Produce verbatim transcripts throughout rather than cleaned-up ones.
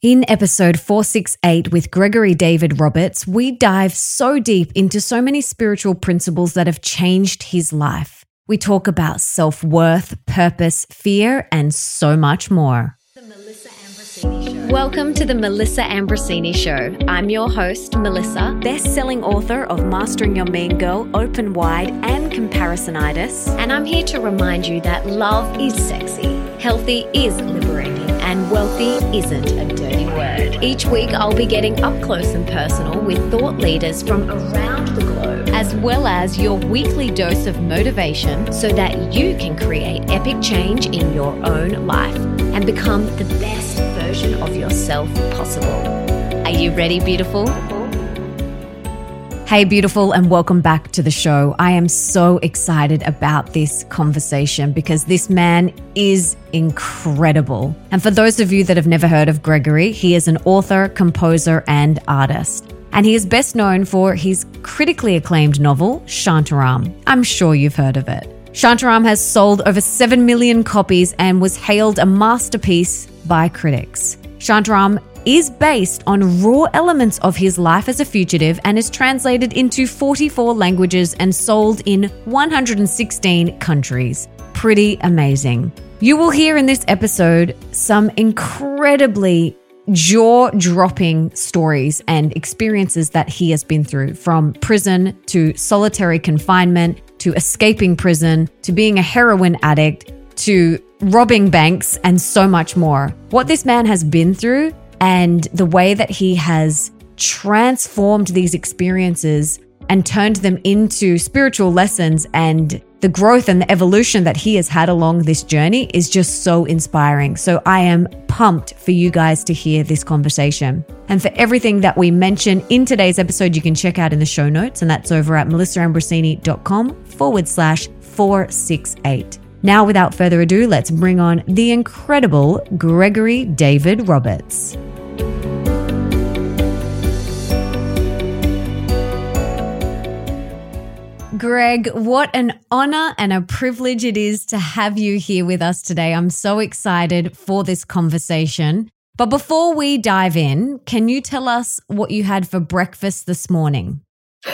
In episode four sixty-eight with Gregory David Roberts, we dive so deep into so many spiritual principles that have changed his life. We talk about self-worth, purpose, fear, and so much more. The Melissa Ambrosini Show. Welcome to the Melissa Ambrosini Show. I'm your host, Melissa, best-selling author of Mastering Your Mean Girl, Open Wide, and Comparisonitis. And I'm here to remind you that love is sexy, healthy is liberating, and wealthy isn't a dirty word. Each week, I'll be getting up close and personal with thought leaders from around the globe, as well as your weekly dose of motivation so that you can create epic change in your own life and become the best version of yourself possible. Are you ready, beautiful? Hey, beautiful, and welcome back to the show. I am so excited about this conversation because this man is incredible. And for those of you that have never heard of Gregory, he is an author, composer, and artist. And he is best known for his critically acclaimed novel, Shantaram. I'm sure you've heard of it. Shantaram has sold over seven million copies and was hailed a masterpiece by critics. Shantaram is based on raw elements of his life as a fugitive and is translated into forty-four languages and sold in one hundred sixteen countries. Pretty amazing. You will hear in this episode some incredibly jaw-dropping stories and experiences that he has been through, from prison to solitary confinement to escaping prison to being a heroin addict to robbing banks and so much more. What this man has been through and the way that he has transformed these experiences and turned them into spiritual lessons, and the growth and the evolution that he has had along this journey is just so inspiring. So I am pumped for you guys to hear this conversation. And for everything that we mention in today's episode, you can check out in the show notes, and that's over at melissaambrosini.com forward slash 468. Now, without further ado, let's bring on the incredible Gregory David Roberts. Greg, what an honor and a privilege it is to have you here with us today. I'm so excited for this conversation. But before we dive in, can you tell us what you had for breakfast this morning?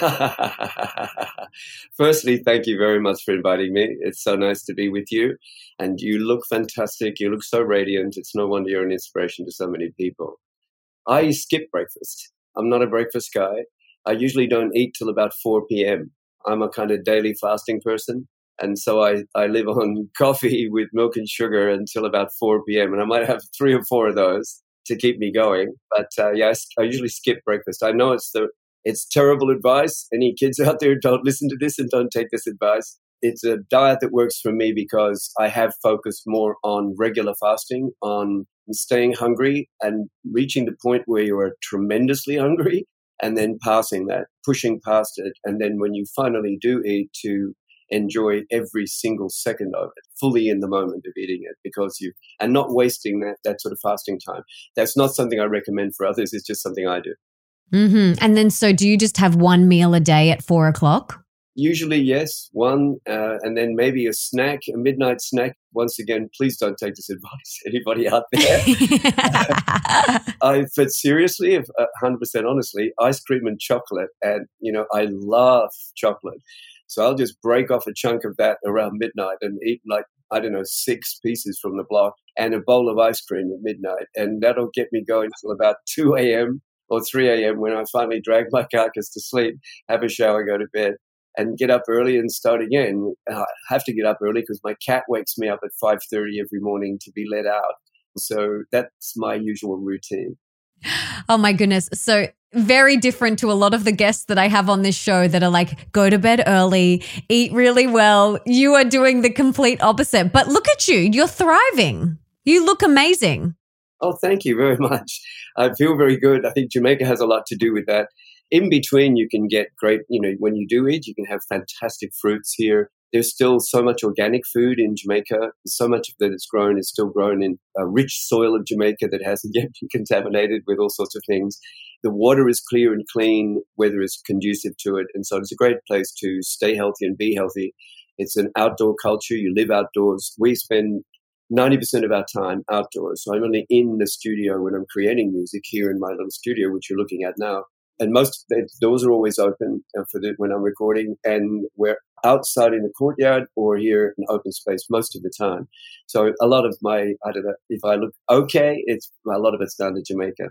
Firstly, thank you very much for inviting me. It's so nice to be with you. And you look fantastic. You look so radiant. It's no wonder you're an inspiration to so many people. I skip breakfast. I'm not a breakfast guy. I usually don't eat till about four p.m. I'm a kind of daily fasting person. And so I, I live on coffee with milk and sugar until about four p.m. And I might have three or four of those to keep me going. But uh, yeah, I, I usually skip breakfast. I know it's the It's terrible advice. Any kids out there, don't listen to this and don't take this advice. It's a diet that works for me because I have focused more on regular fasting, on staying hungry and reaching the point where you are tremendously hungry and then passing that, pushing past it. And then when you finally do eat, to enjoy every single second of it, fully in the moment of eating it, because you and not wasting that, that sort of fasting time. That's not something I recommend for others. It's just something I do. Mm-hmm. And then, so do you just have one meal a day at four o'clock? Usually, yes, one, uh, and then maybe a snack, a midnight snack. Once again, please don't take this advice, anybody out there. I, but seriously, if one hundred percent honestly, ice cream and chocolate, and, you know, I love chocolate. So I'll just break off a chunk of that around midnight and eat like, I don't know, six pieces from the block and a bowl of ice cream at midnight. And that'll get me going till about two a.m. or three a.m. when I finally drag my carcass to sleep, have a shower, go to bed, and get up early and start again. I have to get up early because my cat wakes me up at five thirty every morning to be let out. So that's my usual routine. Oh my goodness. So very different to a lot of the guests that I have on this show that are like, go to bed early, eat really well. You are doing the complete opposite. But look at you. You're thriving. You look amazing. Oh, thank you very much. I feel very good. I think Jamaica has a lot to do with that. In between, you can get great, you know, when you do eat, you can have fantastic fruits here. There's still so much organic food in Jamaica. So much of that is grown is still grown in a rich soil of Jamaica that hasn't yet been contaminated with all sorts of things. The water is clear and clean, weather is conducive to it. And so it's a great place to stay healthy and be healthy. It's an outdoor culture. You live outdoors. We spend ninety percent of our time outdoors. So I'm only in the studio when I'm creating music here in my little studio, which you're looking at now. And most of the doors are always open for the, when I'm recording, and we're outside in the courtyard or here in open space most of the time. So a lot of my, I don't know, if I look okay, it's a lot of it's down to Jamaica.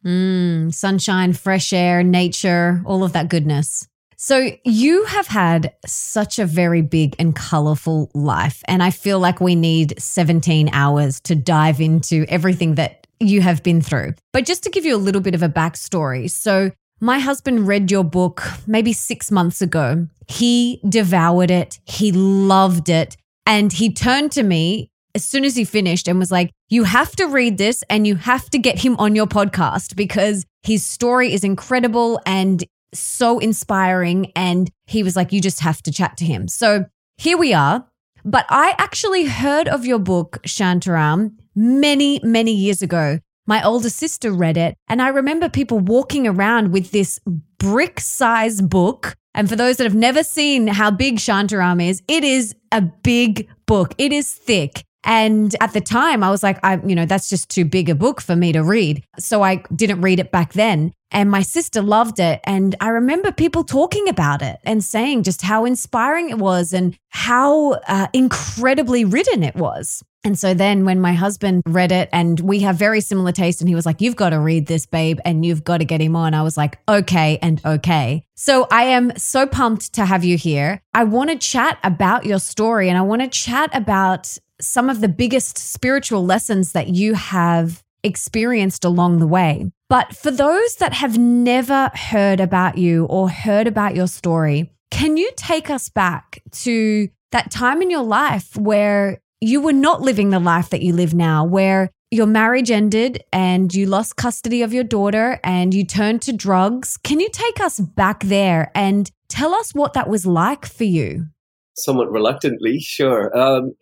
Mm, sunshine, fresh air, nature, all of that goodness. So you have had such a very big and colorful life, and I feel like we need seventeen hours to dive into everything that you have been through. But just to give you a little bit of a backstory. So my husband read your book maybe six months ago. He devoured it. He loved it. And he turned to me as soon as he finished and was like, you have to read this and you have to get him on your podcast because his story is incredible and so inspiring. And he was like, you just have to chat to him. So here we are. But I actually heard of your book, Shantaram, many, many years ago. My older sister read it, and I remember people walking around with this brick-sized book. And for those that have never seen how big Shantaram is, it is a big book. It is thick. And at the time, I was like, I, you know, that's just too big a book for me to read. So I didn't read it back then. And my sister loved it. And I remember people talking about it and saying just how inspiring it was and how uh, incredibly written it was. And so then when my husband read it, and we have very similar taste, and he was like, you've got to read this, babe, and you've got to get him on. I was like, okay and okay. So I am so pumped to have you here. I want to chat about your story, and I want to chat about some of the biggest spiritual lessons that you have experienced along the way. But for those that have never heard about you or heard about your story, can you take us back to that time in your life where you were not living the life that you live now, where your marriage ended and you lost custody of your daughter and you turned to drugs? Can you take us back there and tell us what that was like for you? Somewhat reluctantly, sure. Um,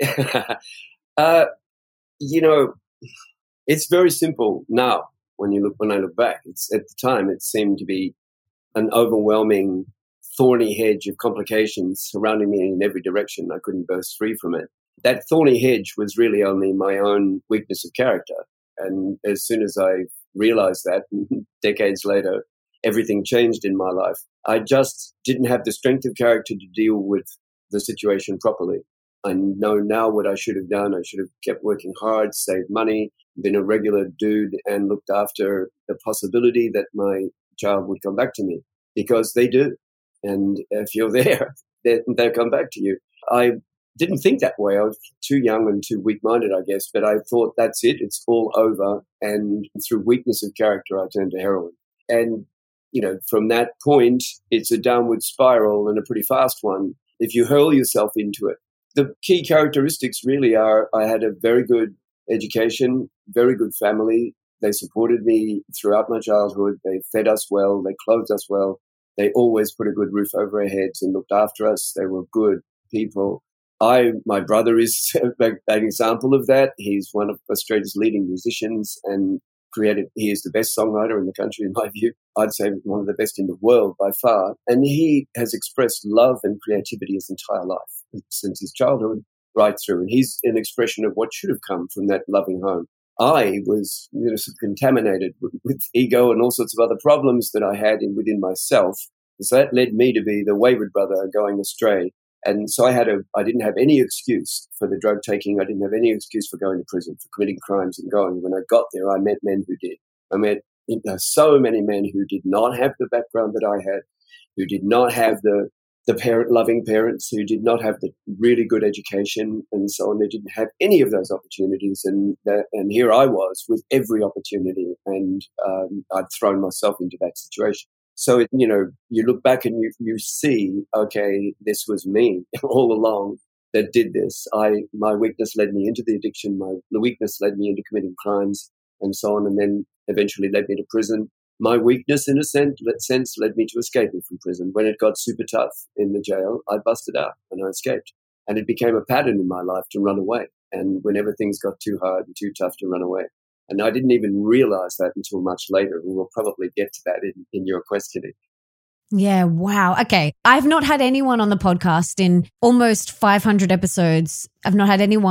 uh, you know, it's very simple now. When you look, when I look back, it's at the time it seemed to be an overwhelming, thorny hedge of complications surrounding me in every direction. I couldn't burst free from it. That thorny hedge was really only my own weakness of character. And as soon as I realized that, decades later, everything changed in my life. I just didn't have the strength of character to deal with the situation properly. I know now what I should have done. I should have kept working hard, saved money, been a regular dude, and looked after the possibility that my child would come back to me, because they do. And if you're there, they, they'll come back to you. I didn't think that way. I was too young and too weak-minded, I guess, but I thought that's it. It's all over. And through weakness of character, I turned to heroin. And, you know, from that point, it's a downward spiral, and a pretty fast one if you hurl yourself into it. The key characteristics really are I had a very good education, very good family. They supported me throughout my childhood. They fed us well. They clothed us well. They always put a good roof over our heads and looked after us. They were good people. I, my brother is an example of that. He's one of Australia's leading musicians and created, he is the best songwriter in the country, in my view. I'd say one of the best in the world by far. And he has expressed love and creativity his entire life, since his childhood right through. And he's an expression of what should have come from that loving home. I was, you know, sort of contaminated with, with ego and all sorts of other problems that I had in, within myself. So that led me to be the wayward brother going astray. And so I had a, I didn't have any excuse for the drug taking. I didn't have any excuse for going to prison, for committing crimes and going. When I got there, I met men who did. I met you know, so many men who did not have the background that I had, who did not have the, the parent, loving parents, who did not have the really good education and so on. They didn't have any of those opportunities. And that, and here I was with every opportunity, and um, I'd thrown myself into that situation. So, you know, you look back and you, you see, okay, this was me all along that did this. I, my weakness led me into the addiction. My the weakness led me into committing crimes and so on, and then eventually led me to prison. My weakness, in a sense, sense, led me to escaping from prison. When it got super tough in the jail, I busted out and I escaped. And it became a pattern in my life to run away. And whenever things got too hard and too tough, to run away. And I didn't even realize that until much later. We will probably get to that in, in your questioning. Yeah, wow. Okay. I've not had anyone on the podcast in almost five hundred episodes. I've not had anyone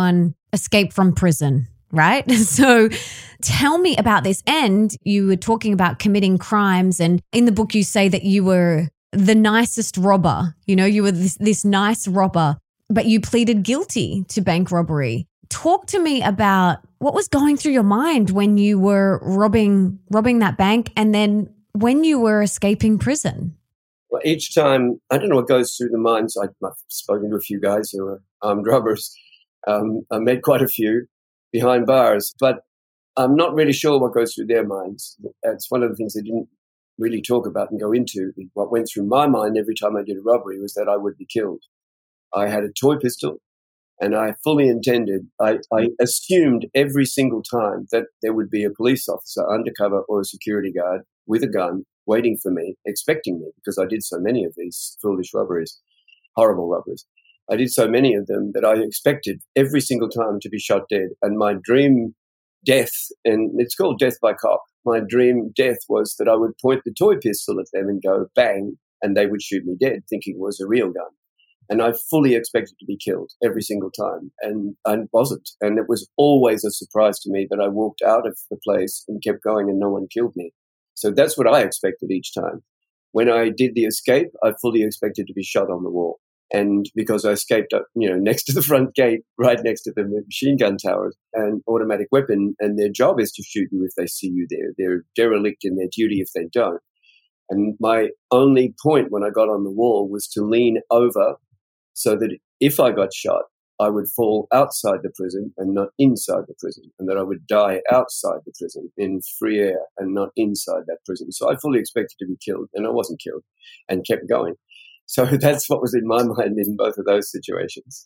escape from prison, right? So tell me about this. And you were talking about committing crimes. And in the book, you say that you were the nicest robber. You know, you were this, this nice robber, but you pleaded guilty to bank robbery. Talk to me about what was going through your mind when you were robbing robbing that bank and then when you were escaping prison. Well, each time, I don't know what goes through the minds. I've spoken to a few guys who are armed robbers. Um, I met quite a few behind bars, but I'm not really sure what goes through their minds. It's one of the things they didn't really talk about and go into. What went through my mind every time I did a robbery was that I would be killed. I had a toy pistol, and I fully intended, I, I assumed every single time that there would be a police officer, undercover, or a security guard with a gun waiting for me, expecting me, because I did so many of these foolish robberies, horrible robberies. I did so many of them that I expected every single time to be shot dead. And my dream death, and it's called death by cop, my dream death was that I would point the toy pistol at them and go bang, and they would shoot me dead, thinking it was a real gun. And I fully expected to be killed every single time, and I wasn't. And it was always a surprise to me that I walked out of the place and kept going and no one killed me. So that's what I expected each time. When I did the escape, I fully expected to be shot on the wall. And because I escaped up, you know, next to the front gate, right next to the machine gun towers, and automatic weapon, and their job is to shoot you if they see you there. They're derelict in their duty if they don't. And my only point when I got on the wall was to lean over so that if I got shot, I would fall outside the prison and not inside the prison, and that I would die outside the prison in free air and not inside that prison. So I fully expected to be killed, and I wasn't killed, and kept going. So that's what was in my mind in both of those situations.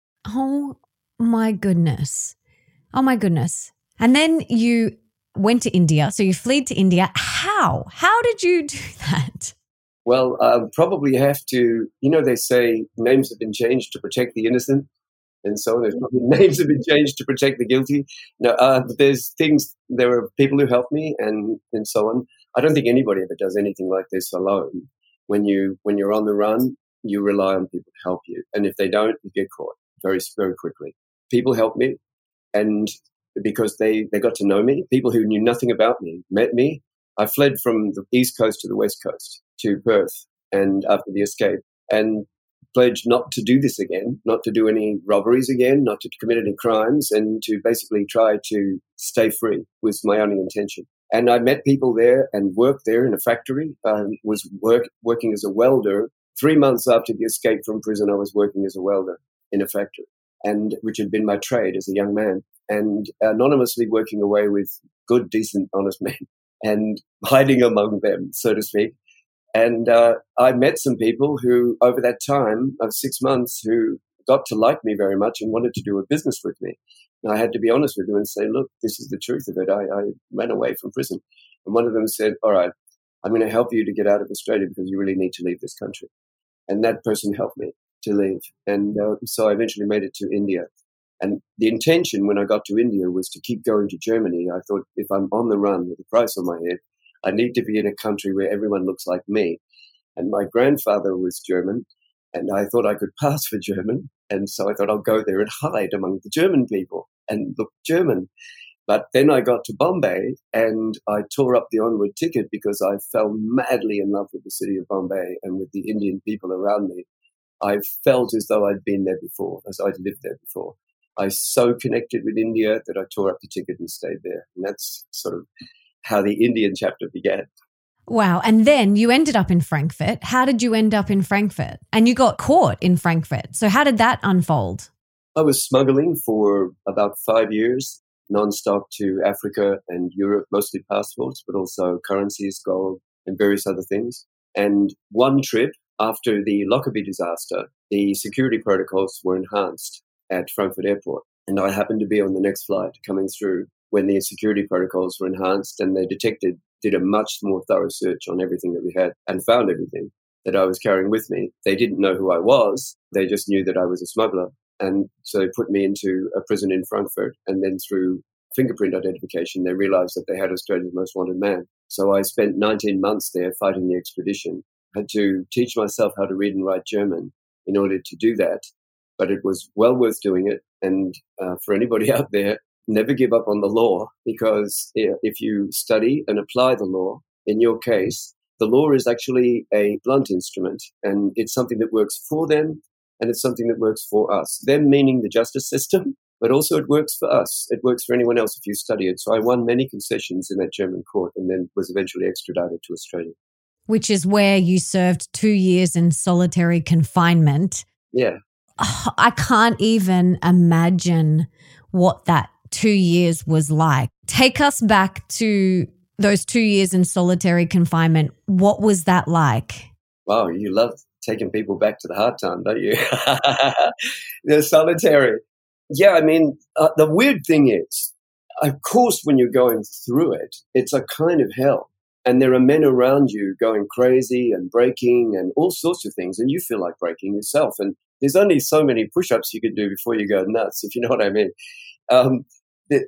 Oh my goodness. Oh my goodness. And then you went to India. So you fled to India. How? How did you do that? Well, I um, probably have to, you know, they say names have been changed to protect the innocent and so on. There's probably names have been changed to protect the guilty. No, uh, there's things, there are people who help me and, and so on. I don't think anybody ever does anything like this alone. When you when you're on the run, you rely on people to help you, and if they don't, you get caught very very quickly. People helped me, and because they they got to know me, people who knew nothing about me met me. I fled from the East Coast to the West Coast to Perth, and after the escape, and pledged not to do this again, not to do any robberies again, not to commit any crimes, and to basically try to stay free was my only intention. And I met people there and worked there in a factory, um, was work, working as a welder. Three months after the escape from prison, I was working as a welder in a factory, and which had been my trade as a young man, and anonymously working away with good, decent, honest men and hiding among them, so to speak. And uh, I met some people who, over that time of six months, who got to like me very much and wanted to do a business with me. And I had to be honest with them and say, look, this is the truth of it. I, I ran away from prison. And one of them said, all right, I'm going to help you to get out of Australia because you really need to leave this country. And that person helped me to leave. And uh, so I eventually made it to India. And the intention when I got to India was to keep going to Germany. I thought if I'm on the run with a price on my head, I need to be in a country where everyone looks like me. And my grandfather was German, and I thought I could pass for German. And so I thought I'll go there and hide among the German people and look German. But then I got to Bombay and I tore up the onward ticket because I fell madly in love with the city of Bombay and with the Indian people around me. I felt as though I'd been there before, as I'd lived there before. I so connected with India that I tore up the ticket and stayed there. And that's sort of how the Indian chapter began. Wow. And then you ended up in Frankfurt. How did you end up in Frankfurt? And you got caught in Frankfurt. So how did that unfold? I was smuggling for about five years, nonstop to Africa and Europe, mostly passports, but also currencies, gold, and various other things. And one trip after the Lockerbie disaster, the security protocols were enhanced at Frankfurt Airport. And I happened to be on the next flight coming through when the security protocols were enhanced, and they detected, did a much more thorough search on everything that we had and found everything that I was carrying with me. They didn't know who I was. They just knew that I was a smuggler. And so they put me into a prison in Frankfurt. And then through fingerprint identification, they realized that they had Australia's most wanted man. So I spent nineteen months there fighting the expedition. I had to teach myself how to read and write German in order to do that. But it was well worth doing it. And uh, for anybody out there, never give up on the law, because if you study and apply the law, in your case, the law is actually a blunt instrument, and it's something that works for them, and it's something that works for us. Them meaning the justice system, but also it works for us. It works for anyone else if you study it. So I won many concessions in that German court and then was eventually extradited to Australia. Which is where you served two years in solitary confinement. Yeah. Oh, I can't even imagine what that two years was like. Take us back to those two years in solitary confinement. What was that like? Wow, you love taking people back to the hard time, don't you? The solitary. Yeah, I mean, uh, the weird thing is, of course, when you're going through it, it's a kind of hell. And there are men around you going crazy and breaking and all sorts of things, and you feel like breaking yourself. And there's only so many push-ups you can do before you go nuts, if you know what I mean. Um, the,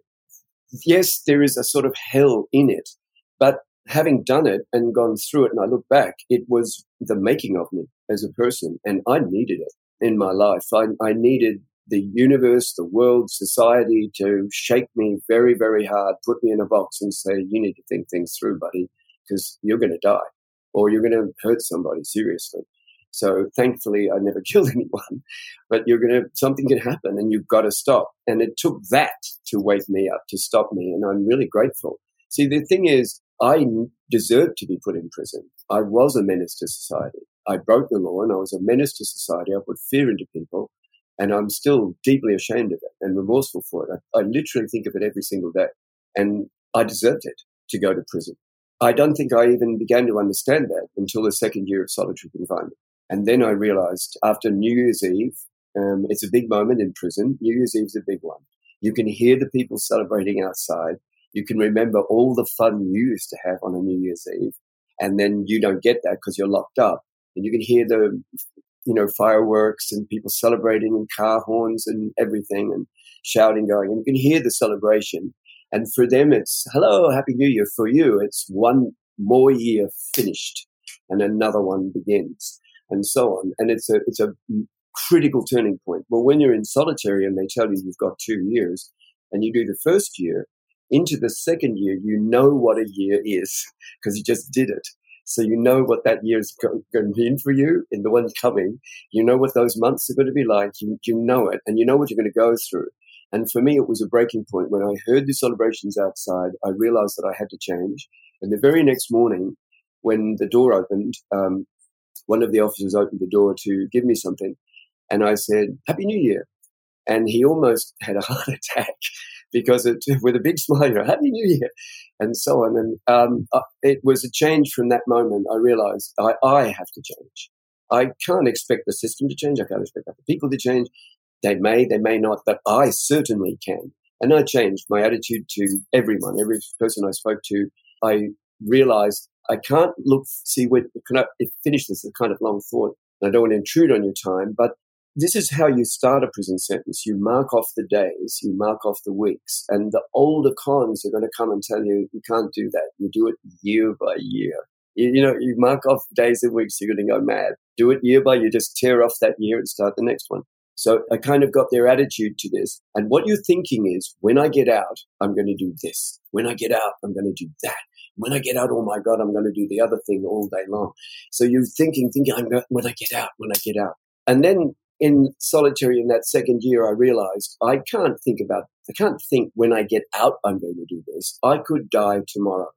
yes, there is a sort of hell in it, but having done it and gone through it, and I look back, it was the making of me as a person, and I needed it in my life. I, I needed the universe, the world, society to shake me very, very hard, put me in a box and say, you need to think things through, buddy, because you're going to die or you're going to hurt somebody seriously. So thankfully, I never killed anyone, but you're going to, something can happen and you've got to stop. And it took that to wake me up, to stop me. And I'm really grateful. See, the thing is, I deserved to be put in prison. I was a menace to society. I broke the law and I was a menace to society. I put fear into people. And I'm still deeply ashamed of it and remorseful for it. I, I literally think of it every single day. And I deserved it to go to prison. I don't think I even began to understand that until the second year of solitary confinement. And then I realized after New Year's Eve, um, it's a big moment in prison. New Year's Eve is a big one. You can hear the people celebrating outside. You can remember all the fun you used to have on a New Year's Eve. And then you don't get that because you're locked up. And you can hear the you know, fireworks and people celebrating and car horns and everything and shouting going. And you can hear the celebration. And for them, it's, hello, Happy New Year. For you, it's one more year finished and another one begins and so on. And it's a, it's a critical turning point. Well, when you're in solitary and they tell you you've got two years and you do the first year, into the second year, you know what a year is because you just did it. So you know what that year is going to mean for you in the one coming. You know what those months are going to be like. You, you know it, and you know what you're going to go through. And for me, it was a breaking point. When I heard the celebrations outside, I realized that I had to change. And the very next morning, when the door opened, um, one of the officers opened the door to give me something. And I said, Happy New Year. And he almost had a heart attack because it, with a big smile, Happy New Year. And so on. And um, it was a change from that moment. I realized I, I have to change. I can't expect the system to change. I can't expect other people to change. They may, they may not, but I certainly can. And I changed my attitude to everyone, every person I spoke to. I realized I can't look, see, what, can I finish this, a kind of long thought. And I don't want to intrude on your time, but this is how you start a prison sentence. You mark off the days, you mark off the weeks, and the older cons are going to come and tell you, you can't do that. You do it year by year. You, you know, you mark off days and weeks, you're going to go mad. Do it year by year, just tear off that year and start the next one. So I kind of got their attitude to this. And what you're thinking is, when I get out, I'm going to do this. When I get out, I'm going to do that. When I get out, oh my God, I'm going to do the other thing all day long. So you're thinking, thinking, I'm going, when I get out, when I get out. And then in solitary in that second year, I realized I can't think about, I can't think when I get out, I'm going to do this. I could die tomorrow.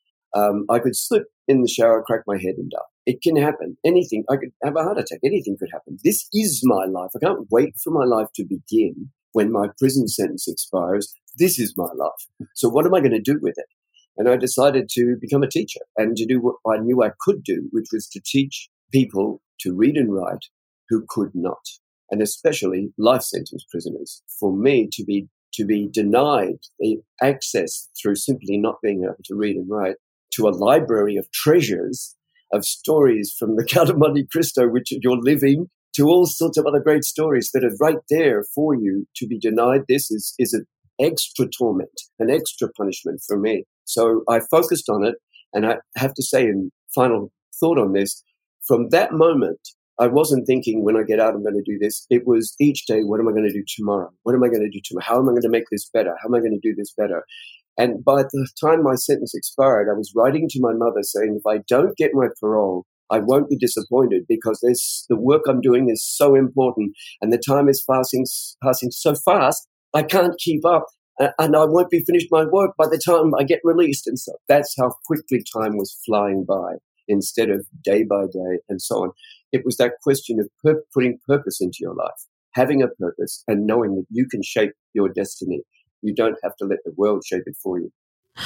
Um, I could slip in the shower, crack my head and die. It can happen. Anything. I could have a heart attack. Anything could happen. This is my life. I can't wait for my life to begin when my prison sentence expires. This is my life. So what am I going to do with it? And I decided to become a teacher and to do what I knew I could do, which was to teach people to read and write who could not, and especially life sentence prisoners. For me to be to be denied the access through simply not being able to read and write to a library of treasures, of stories from the Count of Monte Cristo, which you're living, to all sorts of other great stories that are right there for you. To be denied this is, is an extra torment, an extra punishment for me. So I focused on it, and I have to say, in final thought on this, from that moment, I wasn't thinking when I get out, I'm going to do this. It was each day, what am I going to do tomorrow? What am I going to do tomorrow? How am I going to make this better? How am I going to do this better? And by the time my sentence expired, I was writing to my mother saying, if I don't get my parole, I won't be disappointed because this, the work I'm doing is so important and the time is passing, passing so fast, I can't keep up and I won't be finished my work by the time I get released. And so that's how quickly time was flying by instead of day by day and so on. It was that question of per- putting purpose into your life, having a purpose and knowing that you can shape your destiny. You don't have to let the world shape it for you.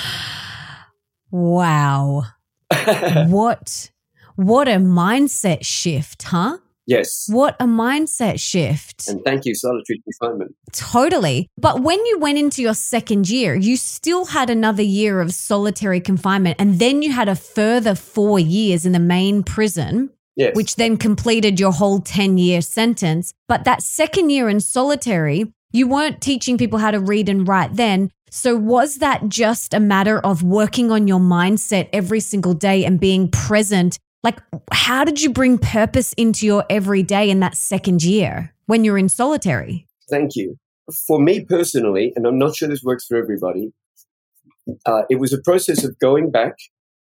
Wow. What, what a mindset shift, huh? Yes. What a mindset shift. And thank you, solitary confinement. Totally. But when you went into your second year, you still had another year of solitary confinement and then you had a further four years in the main prison. Yes. Which then completed your whole ten-year sentence. But that second year in solitary, you weren't teaching people how to read and write then. So was that just a matter of working on your mindset every single day and being present? Like, how did you bring purpose into your everyday in that second year when you're in solitary? Thank you. For me personally, and I'm not sure this works for everybody, uh, it was a process of going back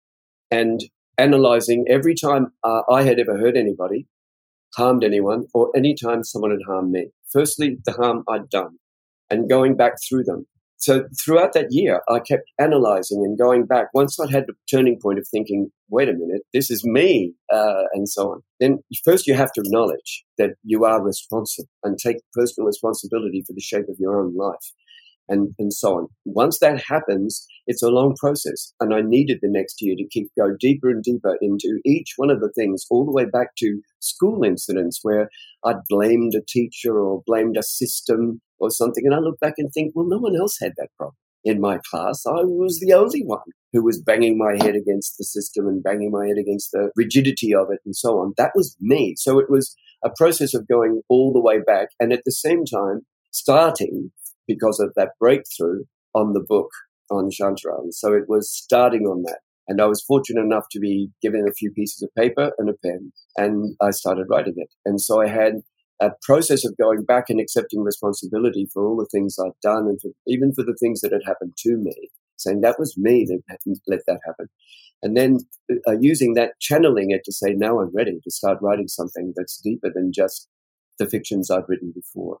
and analyzing every time uh, I had ever hurt anybody, harmed anyone, or any time someone had harmed me. Firstly, the harm I'd done and going back through them. So throughout that year, I kept analyzing and going back. Once I'd had the turning point of thinking, wait a minute, this is me, uh, and so on. Then first you have to acknowledge that you are responsible and take personal responsibility for the shape of your own life. And, and so on. Once that happens, it's a long process. And I needed the next year to keep go deeper and deeper into each one of the things, all the way back to school incidents where I'd blamed a teacher or blamed a system or something. And I look back and think, well, no one else had that problem in my class. I was the only one who was banging my head against the system and banging my head against the rigidity of it and so on. That was me. So it was a process of going all the way back and at the same time starting because of that breakthrough on the book on Shantaram. So it was starting on that. And I was fortunate enough to be given a few pieces of paper and a pen, and I started writing it. And so I had a process of going back and accepting responsibility for all the things I'd done and for, even for the things that had happened to me, saying that was me that let that happen. And then uh, using that, channeling it to say, now I'm ready to start writing something that's deeper than just the fictions I'd written before.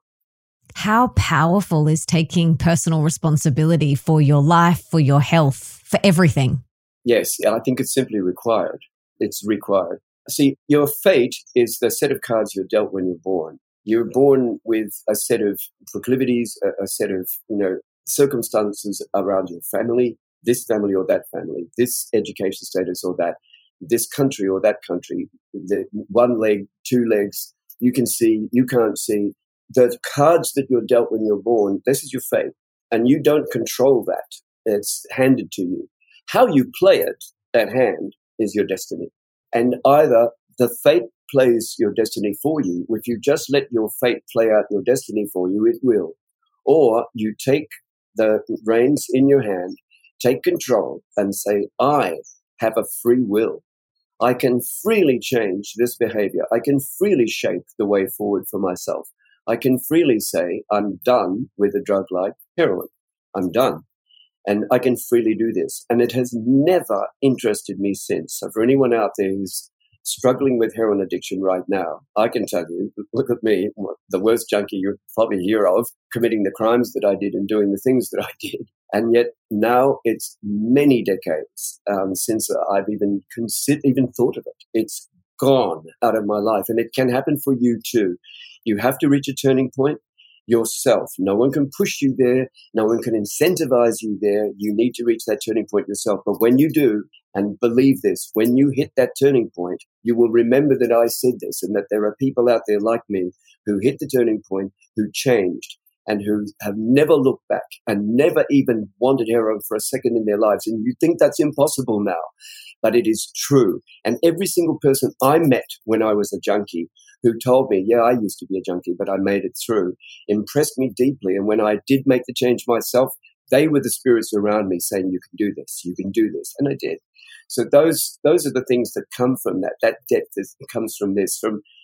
How powerful is taking personal responsibility for your life, for your health, for everything? Yes, I think it's simply required. It's required. See, your fate is the set of cards you're dealt when you're born. You're born with a set of proclivities, a, a set of, you know, circumstances around your family, this family or that family, this education status or that, this country or that country, the one leg, two legs, you can see, you can't see. The cards that you're dealt when you're born, this is your fate. And you don't control that. It's handed to you. How you play it, that hand, is your destiny. And either the fate plays your destiny for you. If you just let your fate play out your destiny for you, it will. Or you take the reins in your hand, take control, and say, I have a free will. I can freely change this behavior. I can freely shape the way forward for myself. I can freely say, I'm done with a drug like heroin. I'm done. And I can freely do this. And it has never interested me since. So for anyone out there who's struggling with heroin addiction right now, I can tell you, look at me, the worst junkie you'll probably hear of, committing the crimes that I did and doing the things that I did. And yet now it's many decades um, since I've even considered, even thought of it. It's gone out of my life. And it can happen for you too. You have to reach a turning point yourself. No one can push you there. No one can incentivize you there. You need to reach that turning point yourself. But when you do, and believe this, when you hit that turning point, you will remember that I said this and that there are people out there like me who hit the turning point, who changed and who have never looked back and never even wanted heroin for a second in their lives. And you think that's impossible now, but it is true. And every single person I met when I was a junkie who told me, yeah, I used to be a junkie, but I made it through, impressed me deeply. And when I did make the change myself, they were the spirits around me saying, you can do this, you can do this. And I did. So those those are the things that come from that. That depth is, comes from this, from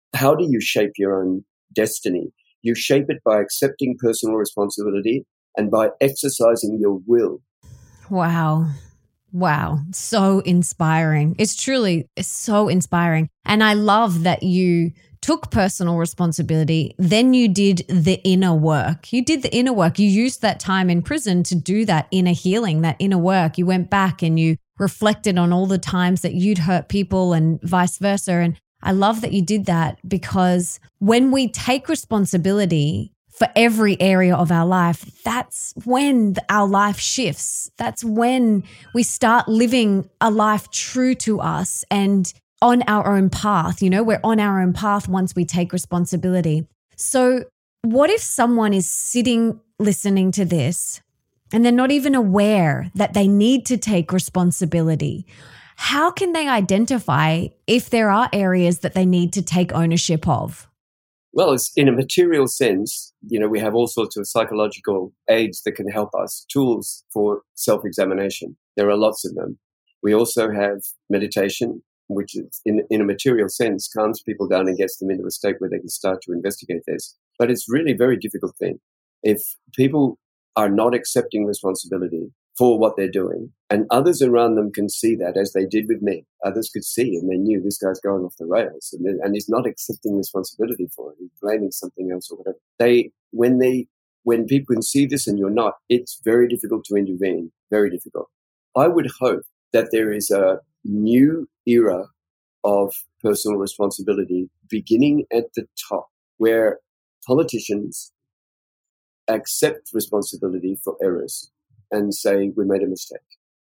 how do you shape your own destiny? You shape it by accepting personal responsibility and by exercising your will. Wow. Wow. So inspiring. It's truly so inspiring. And I love that you took personal responsibility, then you did the inner work. You did the inner work. You used that time in prison to do that inner healing, that inner work. You went back and you reflected on all the times that you'd hurt people and vice versa. And I love that you did that, because when we take responsibility for every area of our life, that's when our life shifts. That's when we start living a life true to us and on our own path. You know, we're on our own path once we take responsibility. So what if someone is sitting listening to this and they're not even aware that they need to take responsibility? How can they identify if there are areas that they need to take ownership of? Well, it's in a material sense, you know, we have all sorts of psychological aids that can help us, tools for self-examination. There are lots of them. We also have meditation, which is in, in a material sense calms people down and gets them into a state where they can start to investigate this. But it's really a very difficult thing. If people are not accepting responsibility for what they're doing, and others around them can see that, as they did with me. Others could see, and they knew this guy's going off the rails, and, and he's not accepting responsibility for it. He's blaming something else or whatever. They, when they, when people can see this and you're not, it's very difficult to intervene. Very difficult. I would hope that there is a new era of personal responsibility beginning at the top, where politicians accept responsibility for errors and say, we made a mistake.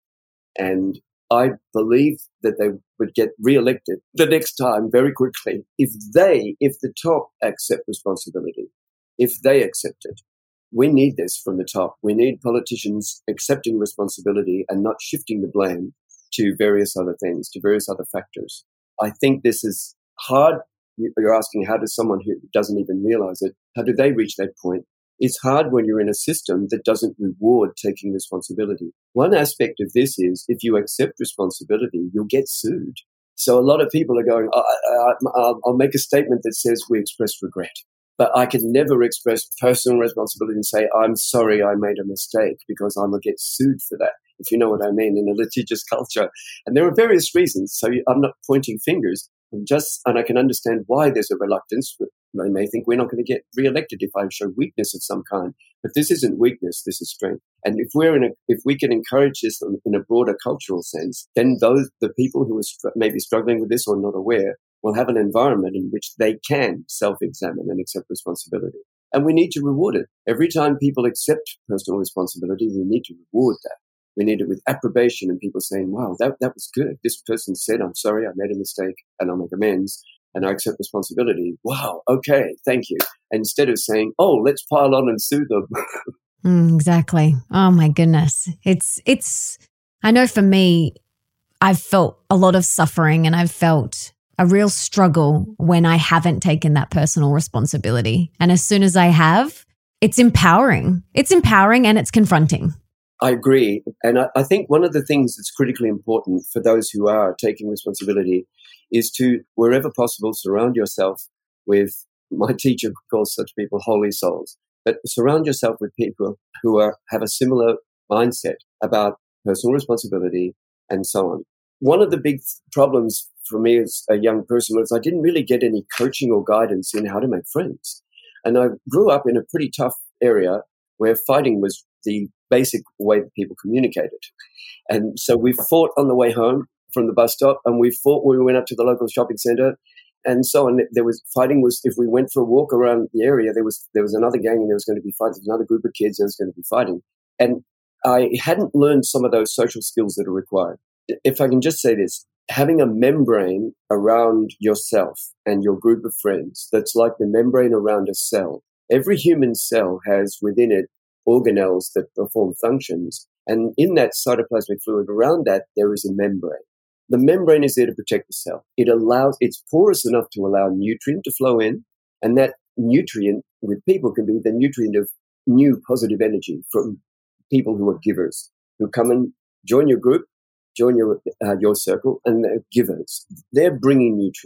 And I believe that they would get re-elected the next time very quickly if they, if the top accept responsibility, if they accept it. We need this from the top. We need politicians accepting responsibility and not shifting the blame to various other things, to various other factors. I think this is hard. You're asking, how does someone who doesn't even realize it, how do they reach that point? It's hard when you're in a system that doesn't reward taking responsibility. One aspect of this is if you accept responsibility, you'll get sued. So a lot of people are going, I, I, I'll, I'll make a statement that says we express regret. But I can never express personal responsibility and say, I'm sorry I made a mistake, because I'm going to get sued for that, if you know what I mean, in a litigious culture. And there are various reasons. So I'm not pointing fingers. I'm just, and I can understand why there's a reluctance. They may think we're not going to get re-elected if I show weakness of some kind. But this isn't weakness, this is strength. And if we're in a, if we can encourage this in a broader cultural sense, then those, the people who are str- maybe struggling with this or not aware will have an environment in which they can self-examine and accept responsibility. And we need to reward it. Every time people accept personal responsibility, we need to reward that. We need it with approbation and people saying, wow, that, that was good. This person said, I'm sorry, I made a mistake and I'll make amends and I accept responsibility. Wow, okay, thank you. Instead of saying, oh, let's pile on and sue them. mm, exactly. Oh my goodness. It's, it's, I know for me, I've felt a lot of suffering and I've felt a real struggle when I haven't taken that personal responsibility. And as soon as I have, it's empowering. It's empowering and it's confronting. I agree. And I, I think one of the things that's critically important for those who are taking responsibility is to, wherever possible, surround yourself with, my teacher calls such people holy souls, but surround yourself with people who are have a similar mindset about personal responsibility and so on. One of the big problems for me as a young person was I didn't really get any coaching or guidance in how to make friends. And I grew up in a pretty tough area where fighting was the basic way that people communicated. And so we fought on the way home from the bus stop, and we fought when we went up to the local shopping center, and so on. There was fighting was if we went for a walk around the area, there was there was another gang and there was going to be fighting. There was another group of kids and there was going to be fighting. And I hadn't learned some of those social skills that are required. If I can just say this, having a membrane around yourself and your group of friends that's like the membrane around a cell. Every human cell has within it organelles that perform functions. And in that cytoplasmic fluid around that, there is a membrane. The membrane is there to protect the cell. It allows, it's porous enough to allow nutrient to flow in. And that nutrient with people can be the nutrient of new positive energy from people who are givers, who come and join your group, join your uh, your circle, and they're givers. They're bringing nutrient.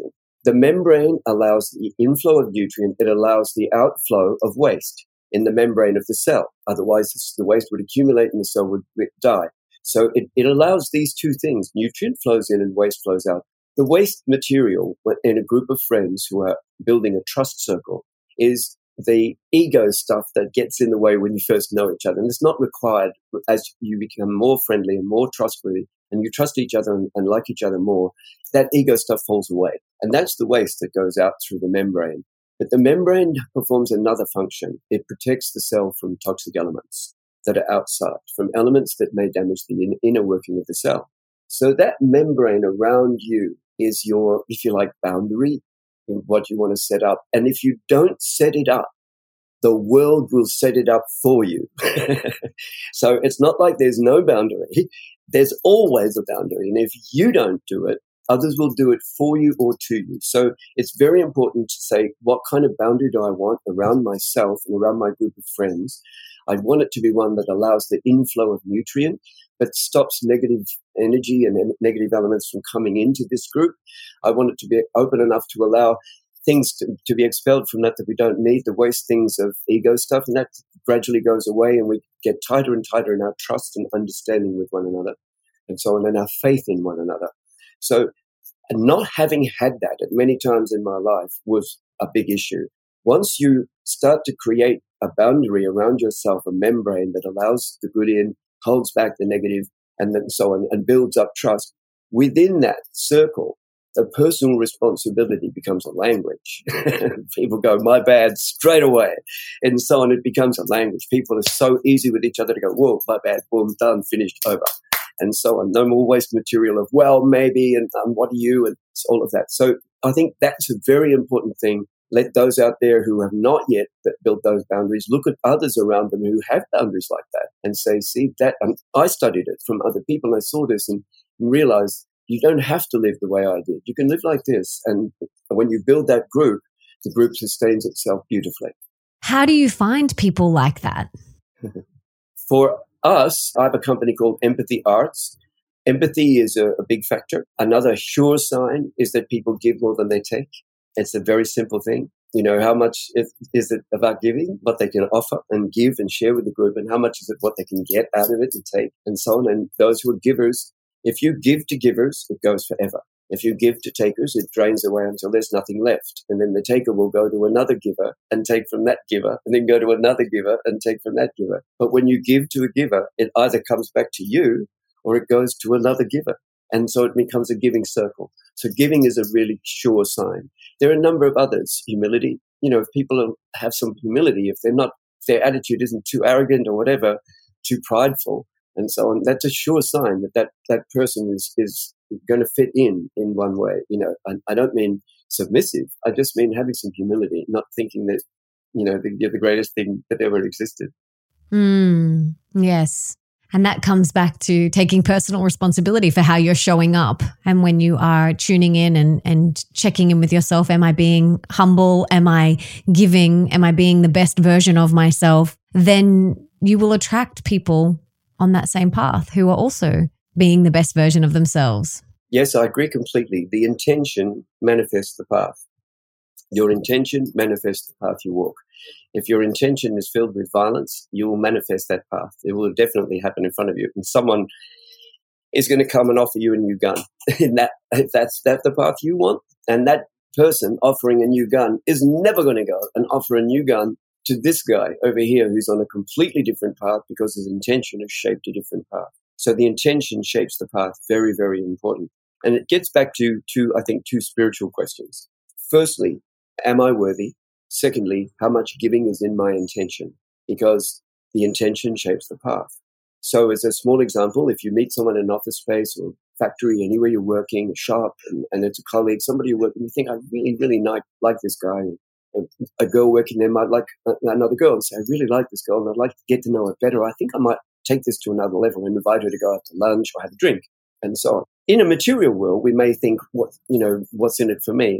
The membrane allows the inflow of nutrient. It allows the outflow of waste in the membrane of the cell. Otherwise, the waste would accumulate and the cell would die. So it, it allows these two things. Nutrient flows in and waste flows out. The waste material in a group of friends who are building a trust circle is the ego stuff that gets in the way when you first know each other. And it's not required as you become more friendly and more trustworthy and you trust each other and, and like each other more, that ego stuff falls away. And that's the waste that goes out through the membrane. But the membrane performs another function. It protects the cell from toxic elements that are outside, from elements that may damage the in- inner working of the cell. So that membrane around you is your, if you like, boundary in what you want to set up. And if you don't set it up, the world will set it up for you. So it's not like there's no boundary. There's always a boundary. And if you don't do it, others will do it for you or to you. So it's very important to say, what kind of boundary do I want around myself and around my group of friends? I want it to be one that allows the inflow of nutrient, but stops negative energy and negative elements from coming into this group. I want it to be open enough to allow things to, to be expelled from that that we don't need, the waste things of ego stuff, and that gradually goes away and we get tighter and tighter in our trust and understanding with one another and so on, and our faith in one another. So not having had that at many times in my life was a big issue. Once you start to create a boundary around yourself, a membrane that allows the good in, holds back the negative, and then so on, and builds up trust, within that circle, the personal responsibility becomes a language. People go, my bad, straight away. And so on, it becomes a language. People are so easy with each other to go, whoa, my bad, boom, done, finished, over. And so on. No more waste material of, well, maybe, and um, what are you, and all of that. So I think that's a very important thing. Let those out there who have not yet built those boundaries look at others around them who have boundaries like that and say, see, that, and I studied it from other people, and I saw this and realized you don't have to live the way I did. You can live like this. And when you build that group, the group sustains itself beautifully. How do you find people like that? For us, I have a company called Empathy Arts. Empathy is a, a big factor. Another sure sign is that people give more than they take. It's a very simple thing. You know, how much is, is it about giving, what they can offer and give and share with the group, and how much is it what they can get out of it and take and so on. And those who are givers, if you give to givers, it goes forever. If you give to takers, it drains away until there's nothing left. And then the taker will go to another giver and take from that giver, and then go to another giver and take from that giver. But when you give to a giver, it either comes back to you or it goes to another giver. And so it becomes a giving circle. So giving is a really sure sign. There are a number of others. Humility. You know, if people have some humility, if they're not, if their attitude isn't too arrogant or whatever, too prideful, and so on, that's a sure sign that that, that person is, is going to fit in in one way. You know, I, I don't mean submissive. I just mean having some humility, not thinking that, you know, you're the greatest thing that ever existed. Mm, yes. And that comes back to taking personal responsibility for how you're showing up. And when you are tuning in and, and checking in with yourself, am I being humble? Am I giving? Am I being the best version of myself? Then you will attract people on that same path who are also being the best version of themselves. Yes, I agree completely. The intention manifests the path. Your intention manifests the path you walk. If your intention is filled with violence, you will manifest that path. It will definitely happen in front of you. And someone is going to come and offer you a new gun. And that, if that's that the path you want, and that person offering a new gun is never going to go and offer a new gun to this guy over here who's on a completely different path because his intention has shaped a different path. So the intention shapes the path. Very, very important. And it gets back to, to I think, two spiritual questions. Firstly, am I worthy? Secondly, how much giving is in my intention? Because the intention shapes the path. So as a small example, if you meet someone in an office space or factory, anywhere you're working, a shop, and, and it's a colleague, somebody you're working, you think, I really, really like, like this guy. And a girl working there might like another girl and say, I really like this girl and I'd like to get to know her better. I think I might take this to another level and invite her to go out to lunch or have a drink and so on. In a material world, we may think, what, you know, what's in it for me?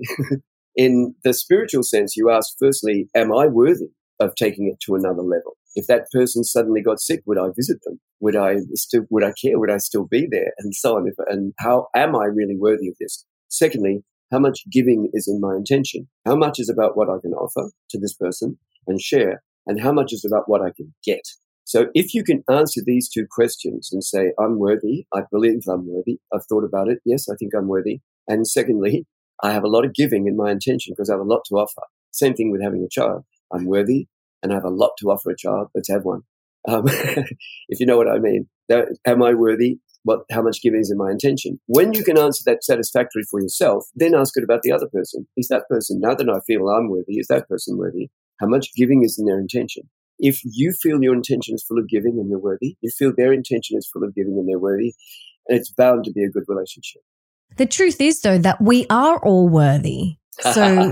In the spiritual sense, you ask, firstly, am I worthy of taking it to another level? If that person suddenly got sick, would I visit them? Would I still, would I care? Would I still be there? And so on. And how am I really worthy of this? Secondly, how much giving is in my intention? How much is about what I can offer to this person and share? And how much is about what I can get? So if you can answer these two questions and say, I'm worthy, I believe I'm worthy, I've thought about it, yes, I think I'm worthy. And secondly, I have a lot of giving in my intention because I have a lot to offer. Same thing with having a child. I'm worthy and I have a lot to offer a child. Let's have one. Um, if you know what I mean. That, am I worthy? What, how much giving is in my intention? When you can answer that satisfactorily for yourself, then ask it about the other person. Is that person, now that I feel I'm worthy, is that person worthy? How much giving is in their intention? If you feel your intention is full of giving and you're worthy, you feel their intention is full of giving and they're worthy, and it's bound to be a good relationship. The truth is, though, that we are all worthy. So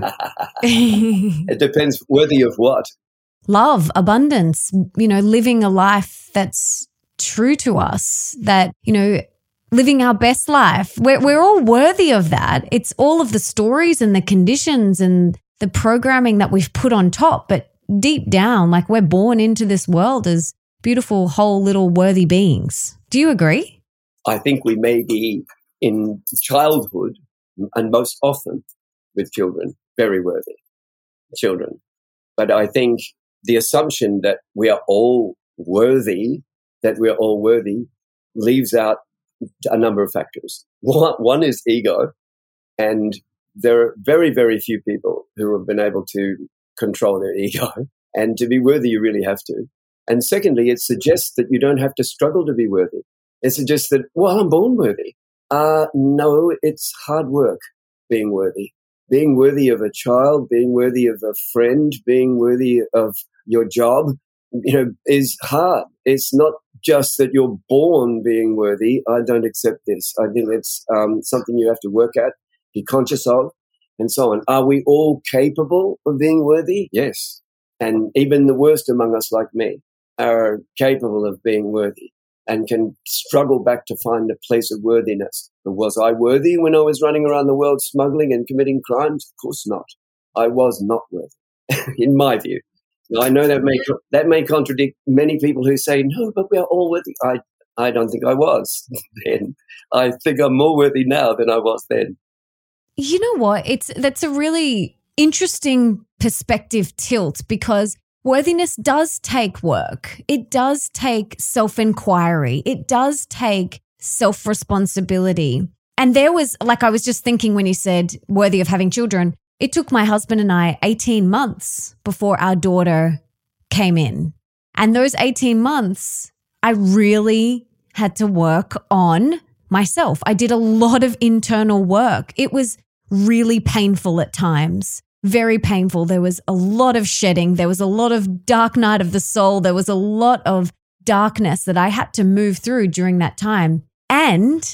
it depends. Worthy of what? Love, abundance, you know, living a life that's true to us, that, you know, living our best life. We're, we're all worthy of that. It's all of the stories and the conditions and the programming that we've put on top, but deep down, like we're born into this world as beautiful, whole little worthy beings. Do you agree? I think we may be in childhood and most often with children, very worthy children. But I think the assumption that we are all worthy, that we're all worthy, leaves out a number of factors. One, one is ego, and there are very, very few people who have been able to control their ego, and to be worthy, you really have to. And secondly, it suggests that you don't have to struggle to be worthy. It suggests that, well, I'm born worthy. Uh, no, it's hard work being worthy. Being worthy of a child, being worthy of a friend, being worthy of your job, you know, is hard. It's not just that you're born being worthy. I don't accept this. I think it's um, something you have to work at, be conscious of, and so on. Are we all capable of being worthy? Yes. And even the worst among us, like me, are capable of being worthy and can struggle back to find a place of worthiness. But was I worthy when I was running around the world smuggling and committing crimes? Of course not. I was not worthy, in my view. Now, I know that may that may contradict many people who say, no, but we are all worthy. I, I don't think I was then. I think I'm more worthy now than I was then. You know what? It's that's a really interesting perspective tilt, because worthiness does take work. It does take self-inquiry. It does take self-responsibility. And there was, like I was just thinking when you said worthy of having children, it took my husband and I eighteen months before our daughter came in. And those eighteen months, I really had to work on myself. I did a lot of internal work. It was really painful at times. Very painful. There was a lot of shedding. There was a lot of dark night of the soul. There was a lot of darkness that I had to move through during that time. And